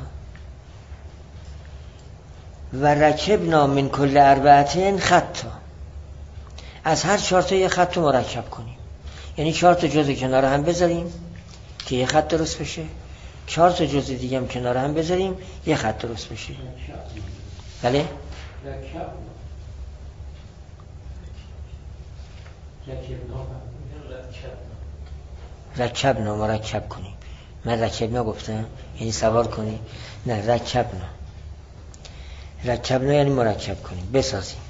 و رکبنا من کل اربعه خطا، از هر چهار تا یه خط رو مرکب کنیم. یعنی چهار تا جزء کنار هم بذاریم که یه خط درست بشه، چهار تا جزء دیگه هم کنار هم بذاریم یه خط درست بشه. بله؟ رکبنا مرکب کنیم. من رکبنا گفتم یعنی سوار کنیم، نه رکبنا. رکبنا یعنی مرکب کنیم، بسازیم.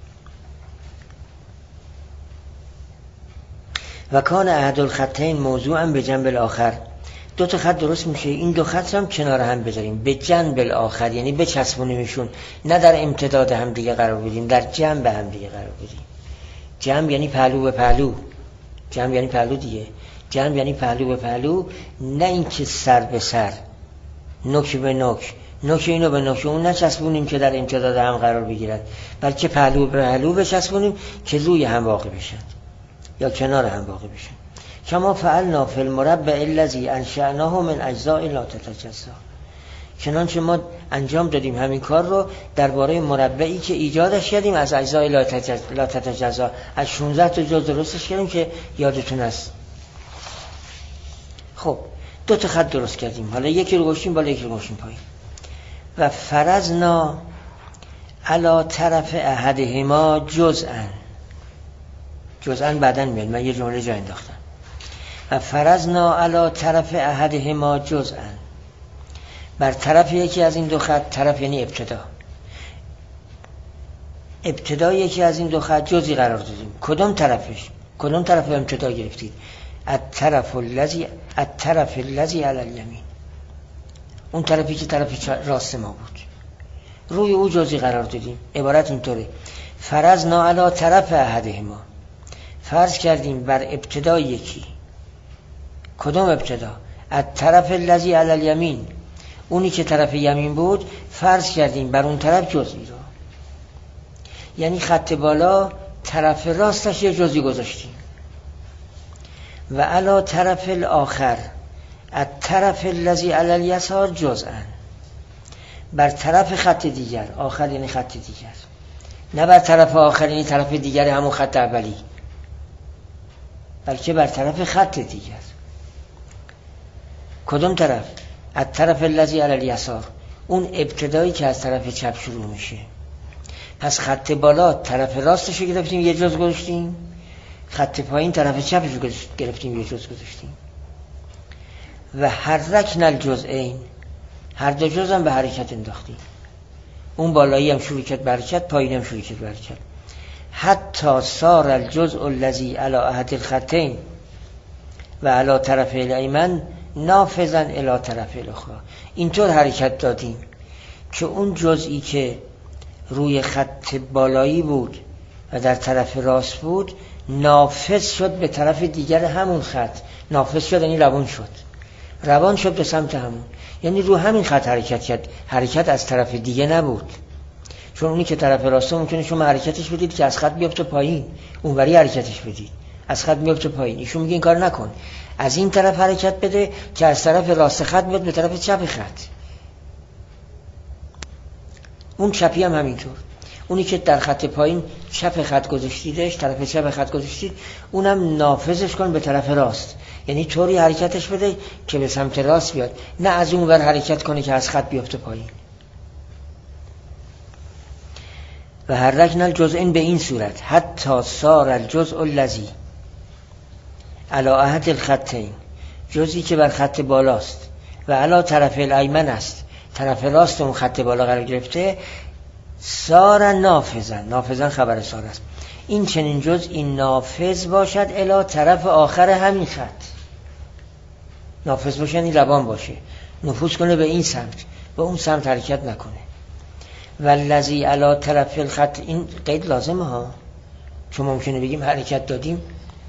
و کان احد الخطین موضوعا به جنب الاخر، دو تا خط درست میشه، این دو خط هم کنار هم بذاریم به جنب الاخر، یعنی بچسبونیمشون، نه در امتداد هم دیگه قرار بدیم، در جنب هم دیگه قرار بدیم. جنب یعنی پهلو به پهلو، جنب یعنی پهلو دیگه، جنب یعنی پهلو به پهلو، نه اینکه سر به سر، نوک به نوک، نوک اینو به نوک اون نچسبونیم که در امتداد هم قرار بگیرد، بلکه پهلو به پهلو بچسبونیم که روی هم واقع بشن یا کنار هم واقع بشن. کما فعلنا فی المربع الذی انشأناه من اجزاء لا تتجزا، چنانچه ما انجام دادیم همین کار رو درباره مربعی که ایجادش کردیم از اجزاء لا تتجزا، از شانزده تا جزء درستش کردیم که یادتون است. خب دو تا خط درست کردیم، حالا یکی رو گذاشتیم بالا یکی رو گذاشتیم پایین. و فرضنا علی طرف احدهما جزءا، جزءا بعدن میاد، من یه جمله جا انداختم. و فرضنا علی طرف احدهما جزءا، بر طرف یکی از این دو خط، طرف یعنی ابتدا، ابتدا یکی از این دو خط جزئی قرار دادیم. کدوم طرفش؟ کدوم طرف ابتدا گرفتید؟ الطرف الذی الطرف الذی علی الیمین، اون طرفی که طرف راست ما بود، روی او جزئی قرار دادیم. عبارت اینطوره: فرضنا علی طرف احدهما، فرض کردیم بر ابتدا یکی. کدوم ابتدا؟ الطرف الذی علی الیمین، اونی که طرف یمین بود فرض کردیم بر اون طرف جزئی رو، یعنی خط بالا طرف راستش یه جزئی گذاشتیم. و علی طرف الاخر الطرف الذی علی الیسار جزءا، بر طرف خط دیگر، آخر یعنی خط دیگر، نه بر طرف آخر یعنی طرف دیگر همون خط اولی، بلکه بر طرف خط دیگر. کدوم طرف؟ الطرف الذی علی الیسار، اون ابتدایی که از طرف چپ شروع میشه. پس خط بالا طرف راستش رو گرفتیم یه جز گذاشتیم، خط پایین طرف چپش رو گرفتیم یه جز گذاشتیم. و حرکنا الجزئین، هر دو جز هم به حرکت انداختیم، اون بالایی هم شروع کرد به حرکت، پایین هم شروع کرد به حرکت. حتی صار الجزء الذی علی احد الخطین و علی طرف الایمن نافذا الی طرف الاخری. اینطور حرکت دادیم که اون جزئی که روی خط بالایی بود و در طرف راست بود نافذ شد به طرف دیگر همون خط. نافذ شد یعنی روان شد، روان شد به سمت همون، یعنی رو همین خط حرکت کرد، حرکت از طرف دیگه نبود. چون اونی که طرف راسته ممکنه شما حرکتش بدید که از خط بیفته پایین، اونوری حرکتش بدید از خط بیفته پایین. ایشون میگه این کار نکن، از این طرف حرکت بده که از طرف راست خط بیاد به طرف چپ خط. اون چپی هم همینطور، اونی که در خط پایین چپ خط گذاشتیدش، طرف چپ خط گذاشتید، اونم نافذش کن به طرف راست، یعنی طوری حرکتش بده که به سمت راست بیاد، نه از اون ور حرکت کنه که از خط بیفته پایین. و حرکنا الجزئین به این صورت حتی صار الجزء الذی علی احد الخطین، جزئی که بر خط بالاست و علی طرف الایمن است، طرف راست اون خط بالا قرار گرفته، صار نافذا، نافذا خبر صار است، این چنین جزئی نافذ باشد الی طرف آخر همین خط. نافذ باشه یعنی روان باشه، نفوذ کنه به این سمت، به اون سمت حرکت نکنه. والذی علی طرف الخط، این قید لازمه ها، چون ممکنه بگیم حرکت دادیم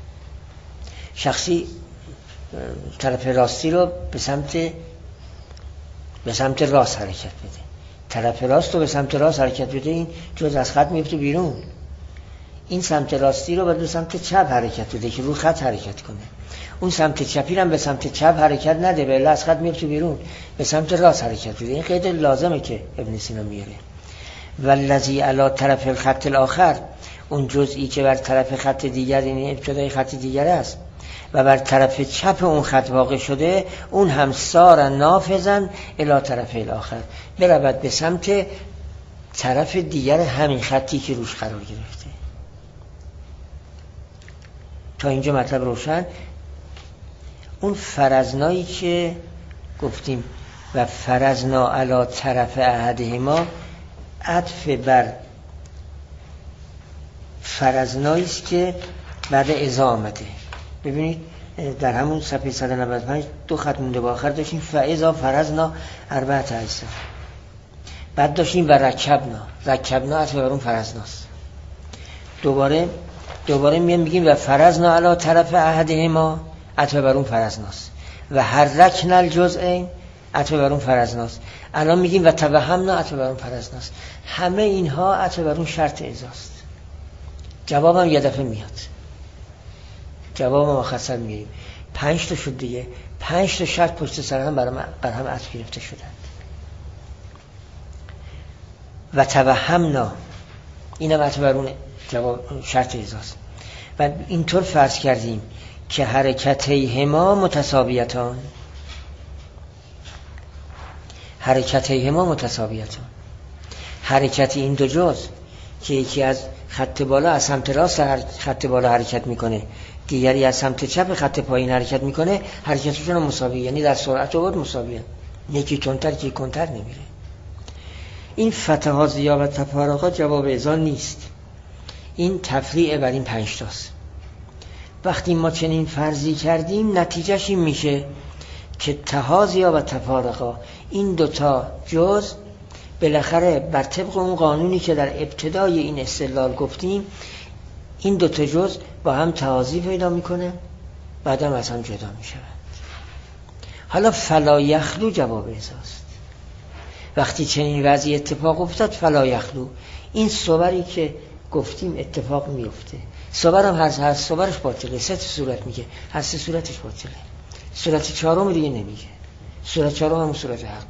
شخصی طرف راستی رو به سمت به سمت راست حرکت بده، طرف راست رو به سمت راست حرکت بده، این جز از خط میفته بیرون. این سمت راستی رو به سمت چپ حرکت بده که رو خط حرکت کنه، اون سمت چپی رو به سمت چپ حرکت نده، به از خط میفته بیرون، به سمت راست حرکت بده. این قید لازمه که ابن سینا میاره. والذی علی طرف الخط الاخر، اون جزئی که بر طرف خط دیگر، یعنی ابتدای خط دیگر است و بر طرف چپ اون خط واقع شده، اون هم صار نافذا الی طرف الاخر، برود به سمت طرف دیگر همین خطی که روش قرار گرفته. تا اینجا مطلب روشن. اون فرضنایی که گفتیم و فرضنا علی طرف احدهما، عطف بر فرضنایی است که بعد اذا آمده. ببینید در همون صفحه صد و نود و پنج دو خط مونده با آخر داشتیم فاذا فرضنا اربعة اجزاء، بعد داشتیم و رکبنا، رکبنا عطف بر اون فرضناست. دوباره دوباره میگیم میگیم و فرضنا علی طرف احدهما، عطف بر اون فرضناست. و حرکنا الجزئین، عطف بر اون فرضناست. الان میگیم و توهمنا، عطف بر اون فرضناست. همه اینها عطف بر اون شرط اذاست. جوابم یه دفعه میاد، جواب مختصر میگیم. پنج تا شد دیگه، پنج تا شرط پشت سر هم بر هم عطف گرفته شدند. و توهمنا، اینم عطف بر اون جواب شرط اذاست. و اینطور فرض کردیم که حرکتیهما متساویتان، حرکتیهما متساویتان، حرکت این دو جز که یکی از خط بالا از سمت راست خط بالا حرکت میکنه، دیگری از سمت چپ خط پایین حرکت میکنه، حرکتشون مساوی، یعنی در سرعت و بعد مساویه، یکی تندتر یکی کنتر نمیره. این فتحات زیا و تفارقات جواب اذا نیست، این تفریع بر این پنج تاست. وقتی ما چنین فرضی کردیم نتیجهش این میشه که تهازیا و تفارقا، این دوتا جز بالاخره بر طبق اون قانونی که در ابتدای این استدلال گفتیم، این دوتا جز با هم تهازی پیدا میکنه، بعد هم از هم جدا میشوند. حالا فلا یخلو جواب اذاست. وقتی چنین وضعی اتفاق افتاد فلا یخلو، این صوری که گفتیم اتفاق میفته. صبر هم هست هست صبرش باطله، سه صورت میگه، هر سه صورتش باطله. صورت چهارم دیگه نمیگه. صورت چهارم هم صورت حق.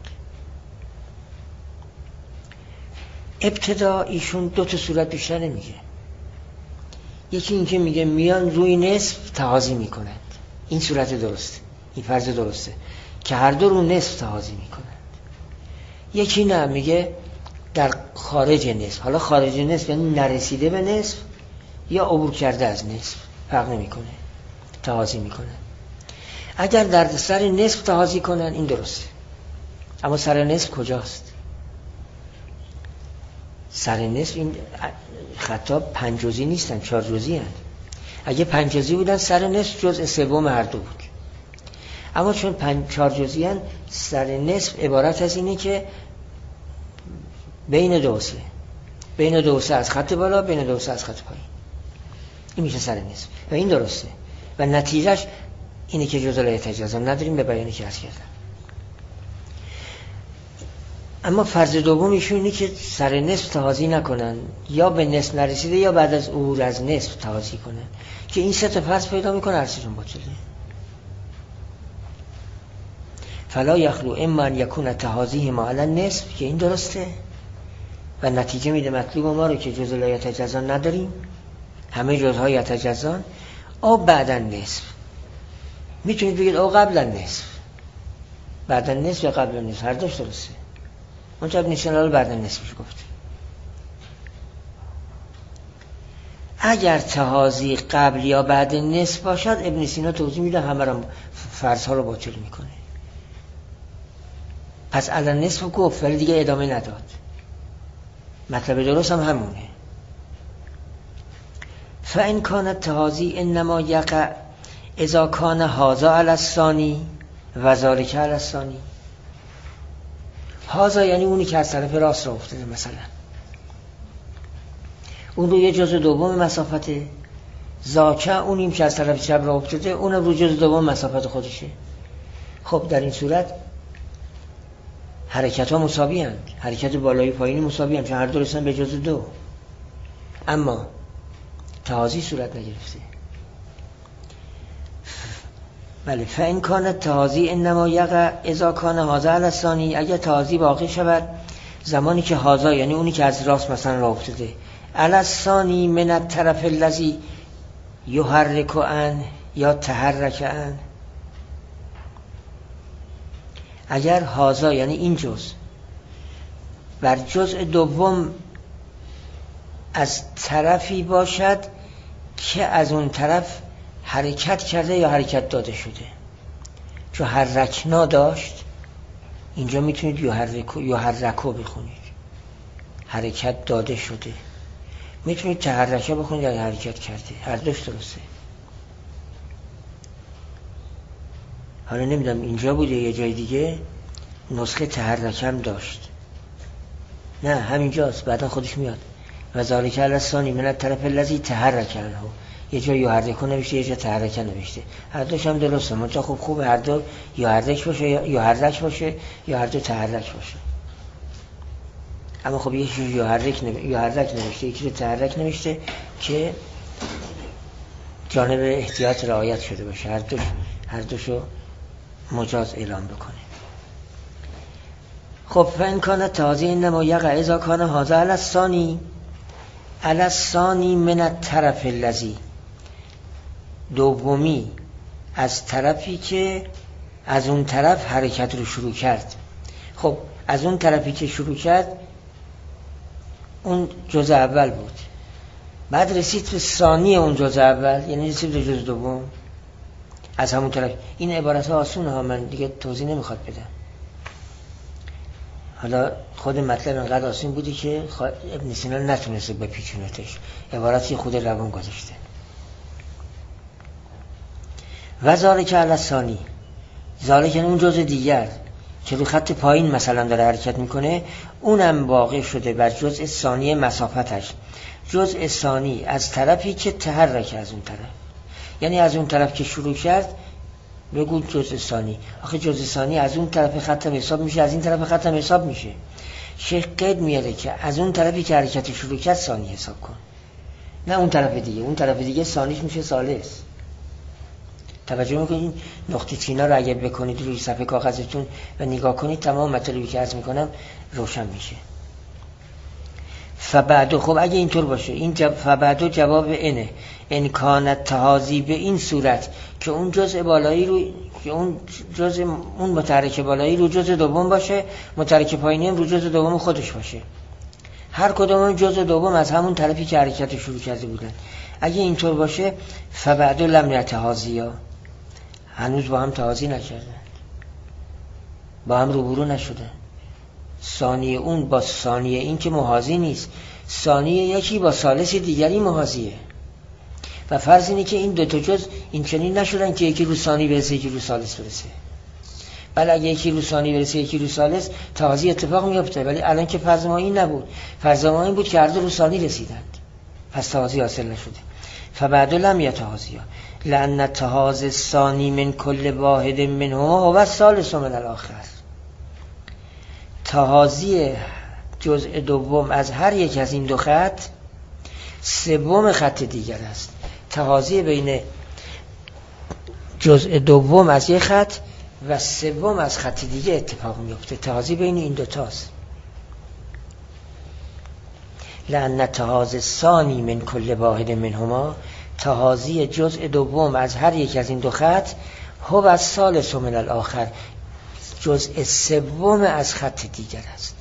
ابتدا ایشون دو تا صورت بیشتر نمیگه. یکی این که میگه میان روی نصف تحاضی میکنند، این صورت درسته، این فرض درسته که هر دو رو نصف تحاضی میکنند. یکی نه، میگه در خارج نصف. حالا خارج نصف یعنی نرسیده به نصف یا عبور کرده از نصف، فرق نمیکنه، تحاضی میکنن. اگر در سر نصف تحاضی کنن این درسته، اما سر نصف کجاست؟ سر نصف این خطاب پنج جزئی نیستن، چهار جزئی هستند. اگه پنج جزئی بودن سر نصف جزء سوم هر دو بود، اما چون پنج چهار جزئی هستند سر نصف عبارت از اینه که بین دو سه، بین دو سه از خط بالا، بین دو سه از خط پایین، این میشه سر نصف و این درسته و نتیجهش اینه که جزء لا یتجزا نداریم به بیانی که عرض کردم. اما فرض دومیشون اینه که سر نصف تحاضی نکنن، یا به نصف نرسیده یا بعد از عبور از نصف تحاضی کنن، که این سه تا فرض پیدا میکنه هر سهشون باطله. فلا یخلو اما ان یکون تحاضیهما علی النصف، که این درسته و نتیجه میده مطلوب ما رو که جزء لا یتجزا نداریم، همه جزءها یتجزان، او بعد النصف. میتونید بگید او قبل النصف، بعد النصف یا قبل النصف، هر دوش درسته. اونجا ابن سینا بعد النصفش گفت. اگر تحاضی قبل یا بعد نصف باشد ابن سینا توضیح میده همه را فرض ها رو باطل میکنه. پس علی النصف گفت ولی دیگه ادامه نداد. مطلب درست هم همونه. فان کان التحاضی انما یقع اذا کان هذا علی الثانی و ذلک علی الثانی. هذا یعنی اونی که از طرف راست را افتاده، مثلا اون رو یه جزء دوم مسافته، ذاکه اونیم که از طرف چپ را افتاده اون رو جزء دوم مسافت خودشه. خب در این صورت حرکت ها مساوی هستند، حرکت بالایی پایینی مساوی هستند، چون هر دو رسن به جزء دو، اما تحاضی صورت نگرفته. بله، فإن کان التحاضی انما یقع اذا کان هذا علی الثانی، اگر تحاضی واقع شود زمانی که هذا یعنی اونی که از راست مثلا راه افتاده علی الثانی من الطرف الذی یحرک عن یا تحرک عن، اگر هذا یعنی این جزء بر جزء دوم از طرفی باشد که از اون طرف حرکت کرده یا حرکت داده شده، چون حرکنا داشت اینجا میتونید یحرکو یحرکو بخونید، حرکت داده شده، میتونید تحرکه بخونید یا حرکت کرده، هر دوش درسته. حالا نمیدونم اینجا بوده یه جای دیگه نسخه تحرکم داشت، نه همینجاست، بعدا خودش میاد و ذالک علی الثانی من الطرف الذی تحرک عنه، یه جا یحرک نوشته یه جا تحرک نوشته، هر دوش هم درسته، منتها خوب خوب هر دو یحرک باشه یا حرک باشه یا هر دو تحرک باشه. اما خب یکی یحرک نوشته یحرک نوشته یکی تحرک نوشته که جانب احتیاط رعایت شده باشه، هر دوش هر دوشو مجاز اعلام بکنه. خب فإن کان التحاضی انما یقع اذا کان هذا علی الثانی علی الثانی من الطرف الذی، دومی از طرفی که از اون طرف حرکت رو شروع کرد. خب از اون طرفی که شروع کرد اون جزء اول بود، بعد رسید به ثانی اون جزء اول، یعنی رسید به جزء دوم از همون طرف. این عبارت ها آسونه ها، من دیگه توضیح نمیخواد بدم. حالا خود مطلب انقدر آسون بودی که ابن سینا نتونسته بپیچونتش، عبارتی خود روان گذاشته. و ذالک علی الثانی، ذالک اون جزء دیگر که رو خط پایین مثلا داره حرکت میکنه، اونم واقع شده بر جزء ثانی مسافتش. جزء ثانی از طرفی که تحرک از اون طرف، یعنی از اون طرف که شروع کرد بگو جزء ثانی. آخه جزء ثانی از اون طرف خط حساب میشه، از این طرف خط حساب میشه. شیخ قید میاره که از اون طرفی که حرکت شروع کرد ثانی حساب کن، نه اون طرف دیگه. اون طرف دیگه ثانیش میشه ثالث. توجه میکنید نقطه چینا رو اگه بکنید روی صفحه کاغذتون و نگاه کنید تمام مطالبی که عرض میکنم روشن میشه. فبعدو، خب اگه اینطور باشه این جب... فبعدو جواب اینه ان کان تهاضی به این صورت که اون جزء بالایی رو که اون جزء اون متحرک بالایی رو جزء دوم باشه، متحرک پایینی هم رو جزء دوم خودش باشه، هر کدوم جزء دوم از همون طرفی که حرکت شروع کرده بودن. اگه اینطور باشه فبعدو لم یتهاضیا، هنوز با هم تهاضی نکردن، با هم روبرو نشدن. ثانیه اون با ثانیه این که محاذی نیست، ثانیه یکی با ثالث دیگری محاذیه و فرض اینه که این دو تا جز این چنین نشدن که یکی رو ثانی برسه یکی رو ثالث برسه. بله اگه یکی رو ثانی برسه یکی رو ثالث تهاضی اتفاق میفته، ولی الان که فرض ما این نبود، فرض ما این بود که هر دو رو ثانی رسیدند، پس تهاضی حاصل نشده. فبعد لم یتهاضیا لأن التهاضی الثانی من کل واحد منهما هو الثالث من الاخر. تهاضی جزء دوم از هر یک از این دو خط سوم خط دیگر است. تهاضی بین جزء دوم از یک خط و سوم از خط دیگه اتفاق میفته. تهاضی بین این دو تاست. لأن التهاضی الثانی من کل واحد منهما، تهاضی جزء دوم از هر یک از این دو خط هو الثالث من الاخر، جزء سوم از خط دیگر است.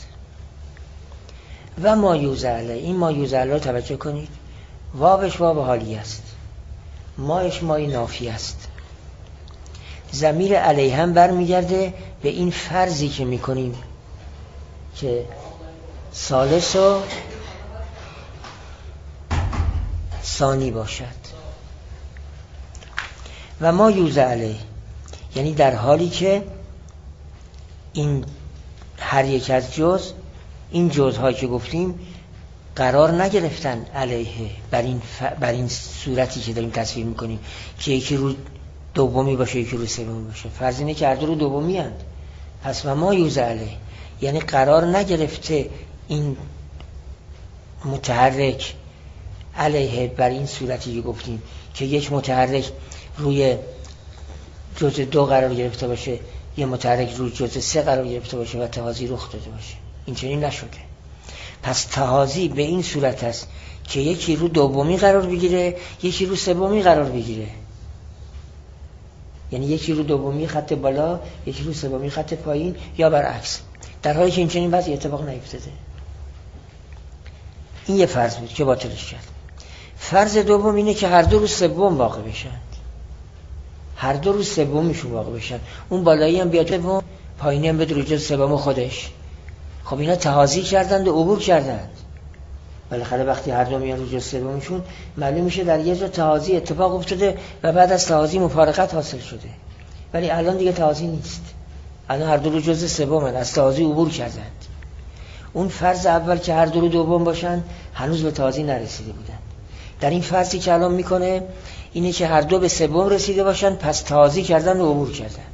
و ما یوزعله، این ما یوزعله رو توجه کنید، واوش واو حالی است، مایش مای نافی است. ضمیر علیه هم برمیگرده به این فرضی که میکنیم که ثالث و ثانی باشد. و ما یوزعله یعنی در حالی که این هر یک از جز این جزهایی که گفتیم قرار نگرفتن علیه بر این, ف... بر این صورتی که داریم تصویر میکنیم که یکی رو دومی باشه یکی رو سومی باشه. فرض اینه که هر دو رو دومی هست. پس و ما یوزع علیه یعنی قرار نگرفته این متحرک علیه بر این صورتی که گفتیم که یک متحرک روی جزء دو قرار گرفته باشه، یه متحرک روی جزء سه قرار گرفته باشه و تهاضی رخ داده باشه. این چنین نشده. پس تهاضی به این صورت است که یکی رو دومی قرار بگیره یکی رو سومی قرار بگیره، یعنی یکی رو دومی خط بالا یکی رو سومی خط پایین یا برعکس، در حالی که این چنین وضعی اتفاق نیفتاده. این یه فرض بود که باطلش کرد. فرض دوم اینه که هر دو رو سوم واقع بشن، هر دو رو سومیشون واقع بشن، اون بالایی هم بیاد سوم پایینی هم بده رو جز سوم خودش. خب اینا تهاضی کردند و عبور کردند. بالاخره وقتی هر دو میان رو جز سومشون معلوم میشه در یه جا تهاضی اتفاق افتاده و بعد از تهاضی مفارقت حاصل شده، ولی الان دیگه تهاضی نیست، الان هر دو رو جز سومن، از تهاضی عبور کردند. اون فرض اول که هر دو رو دوم باشن هنوز به تهاضی نرسیده بودن. در این فرضی که الان میکنه اینه که هر دو به سوم رسیده باشن، پس تهاضی کردن و عبور کردند.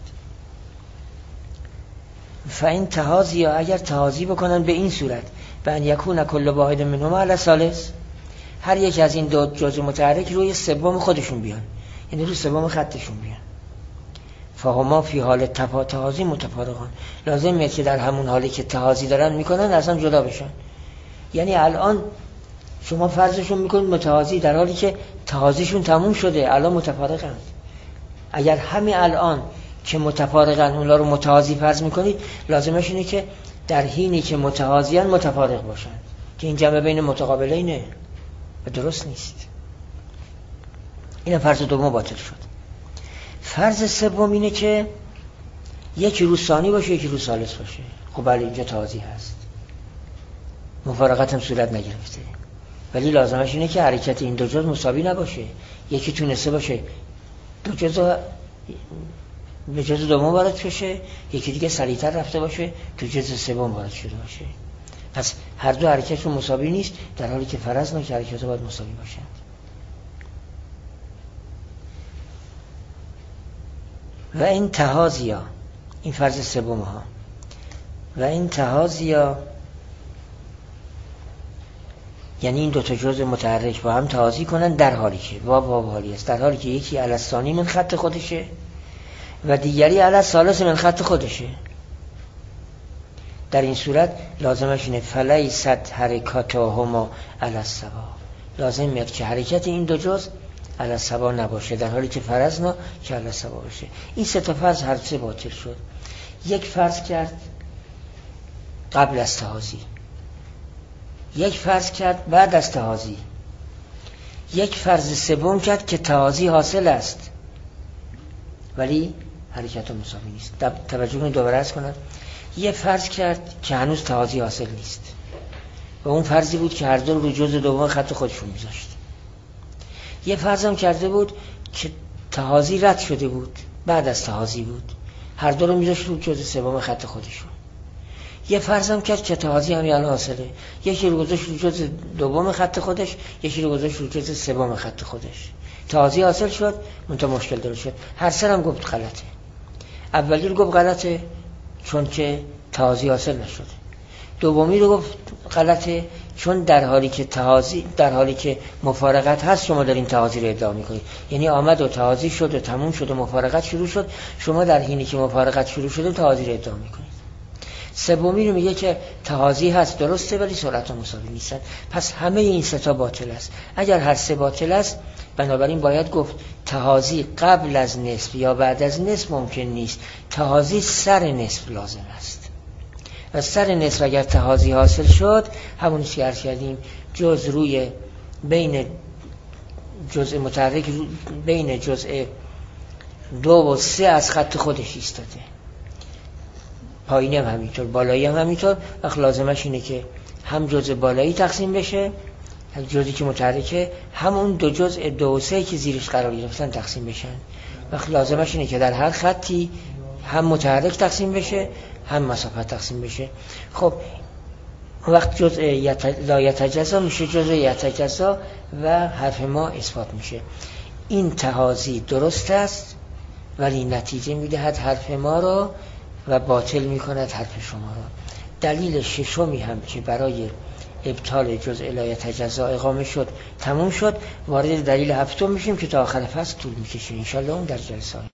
فاین تهاضی، یا اگر تهاضی بکنن به این صورت بان یکون کل واحد منهما علی ثالث، هر یک از این دو جزء متحرک روی سوم خودشون بیان، یعنی روی سوم خطشون بیان، فهما فی حال تفا تهاضی متفارقان، لازمه که در همون حالی که تهاضی دارن میکنن اصلا جدا بشن. یعنی الان شما فرضشون میکنید متهاضی در حالی که تهاضیشون تموم شده، الان متفارقن. اگر همین الان که متفارقن اونا رو متهاضی فرض میکنید، لازمش اینه که در حینی که متهاضیان متفارق باشن، که این جمع بین متقابلینه و درست نیست. این فرض دوم باطل شد. فرض سوم اینه که یکی رو ثانی باشه یکی رو ثالث باشه. خب بله اینجا تهاضی هست، مفارقت هم صورت نگرفته، ولی لازمش اینه که حرکت این دو جز مساوی نباشه. یکی تونسته باشه دو جز به جز دوم وارد بشه، یکی دیگه سریعتر رفته باشه تو جز سوم وارد شده باشه. پس هر دو حرکتشون مساوی نیست، در حالی که فرض ما که حرکت‌ها باید مساوی باشند. و این تهاضیا، این فرض سوم ها، و این تهاضیا یعنی این دو تا جزء متحرک با هم تهازی کنن در حالی که واو واو حالی است، در حالی که یکی علی الثانی من خط خودشه و دیگری علی الثالث من خط خودشه. در این صورت لازمش اینه فلیست حرکاتهما علی السوا، لازم میاد که حرکت این دو جزء علی السوا نباشه، در حالی که فرضنا که علی السوا باشه. این سه تا فرض هر سه باطل شد. یک فرض کرد قبل از تهازی، یک فرض کرد بعد از تهازی، یک فرض سوم کرد که تهازی حاصل است ولی حرکت مساوی نیست. توجه کنید دوباره عرض کنم. یه فرض کرد که هنوز تهازی حاصل نیست و اون فرضی بود که هر دو رو جزء دوم خط خودشون میذاشت. یه فرضم کرده بود که تهازی رد شده بود، بعد از تهازی بود، هر دو رو میذاشت رو جزء سوم خط خودشون. یه فرضم کرد که تهازی هم الان حاصله، یکی رو گذاشت رو جزء دوم خط خودش، یکی رو گذاشت رو جزء سوم خط خودش. تهازی حاصل شد، منتها مشکل داره شد. هر سر هم گفت غلطه. اولی رو گفت غلطه چون که تهازی حاصل نشده. دومی رو گفت غلطه چون در حالی که تهازی در حالی که مفارقت هست شما دارین تهازی رو ادعا میکنید. یعنی آمد و تهازی شد و تموم شد و مفارقت شروع شد، شما در حینی که مفارقت شروع شده تهازی رو ادعا میکنید. سومی رو میگه که تهازی هست درسته ولی سرعت مساوی نیستن. پس همه این سه تا باطل است. اگر هر سه باطل است بنابراین باید گفت تهازی قبل از نصف یا بعد از نصف ممکن نیست، تهازی سر نصف لازم است. و سر نصف اگر تهازی حاصل شد همون چیزی که عرض کردیم، جزء روی بین جزء متحرک بین جزء دو و سه از خط خودش ایستاده، پایینی هم همینطور، بالایی هم همینطور. وقت لازمش اینه که هم جزء بالایی تقسیم بشه، جزئی که متحرکه، همون دو جزء دو و سه که زیرش قرار گرفتن تقسیم بشن. وقت لازمش اینه که در هر خطی هم متحرک تقسیم بشه هم مسافت تقسیم بشه. خب وقت جزء یت... لا یتجزا میشه جزء یتجزا و حرف ما اثبات میشه. این تهازی درست است ولی نتیجه میدهد حرف ما رو و باطل میکند حرف شما رو. دلیل ششمی هم که برای ابطال جزء لا یتجزا اقامه شد تموم شد، وارد دلیل هفتم میشیم که تا آخر فصل طول میکشه. انشالله اون در جلسه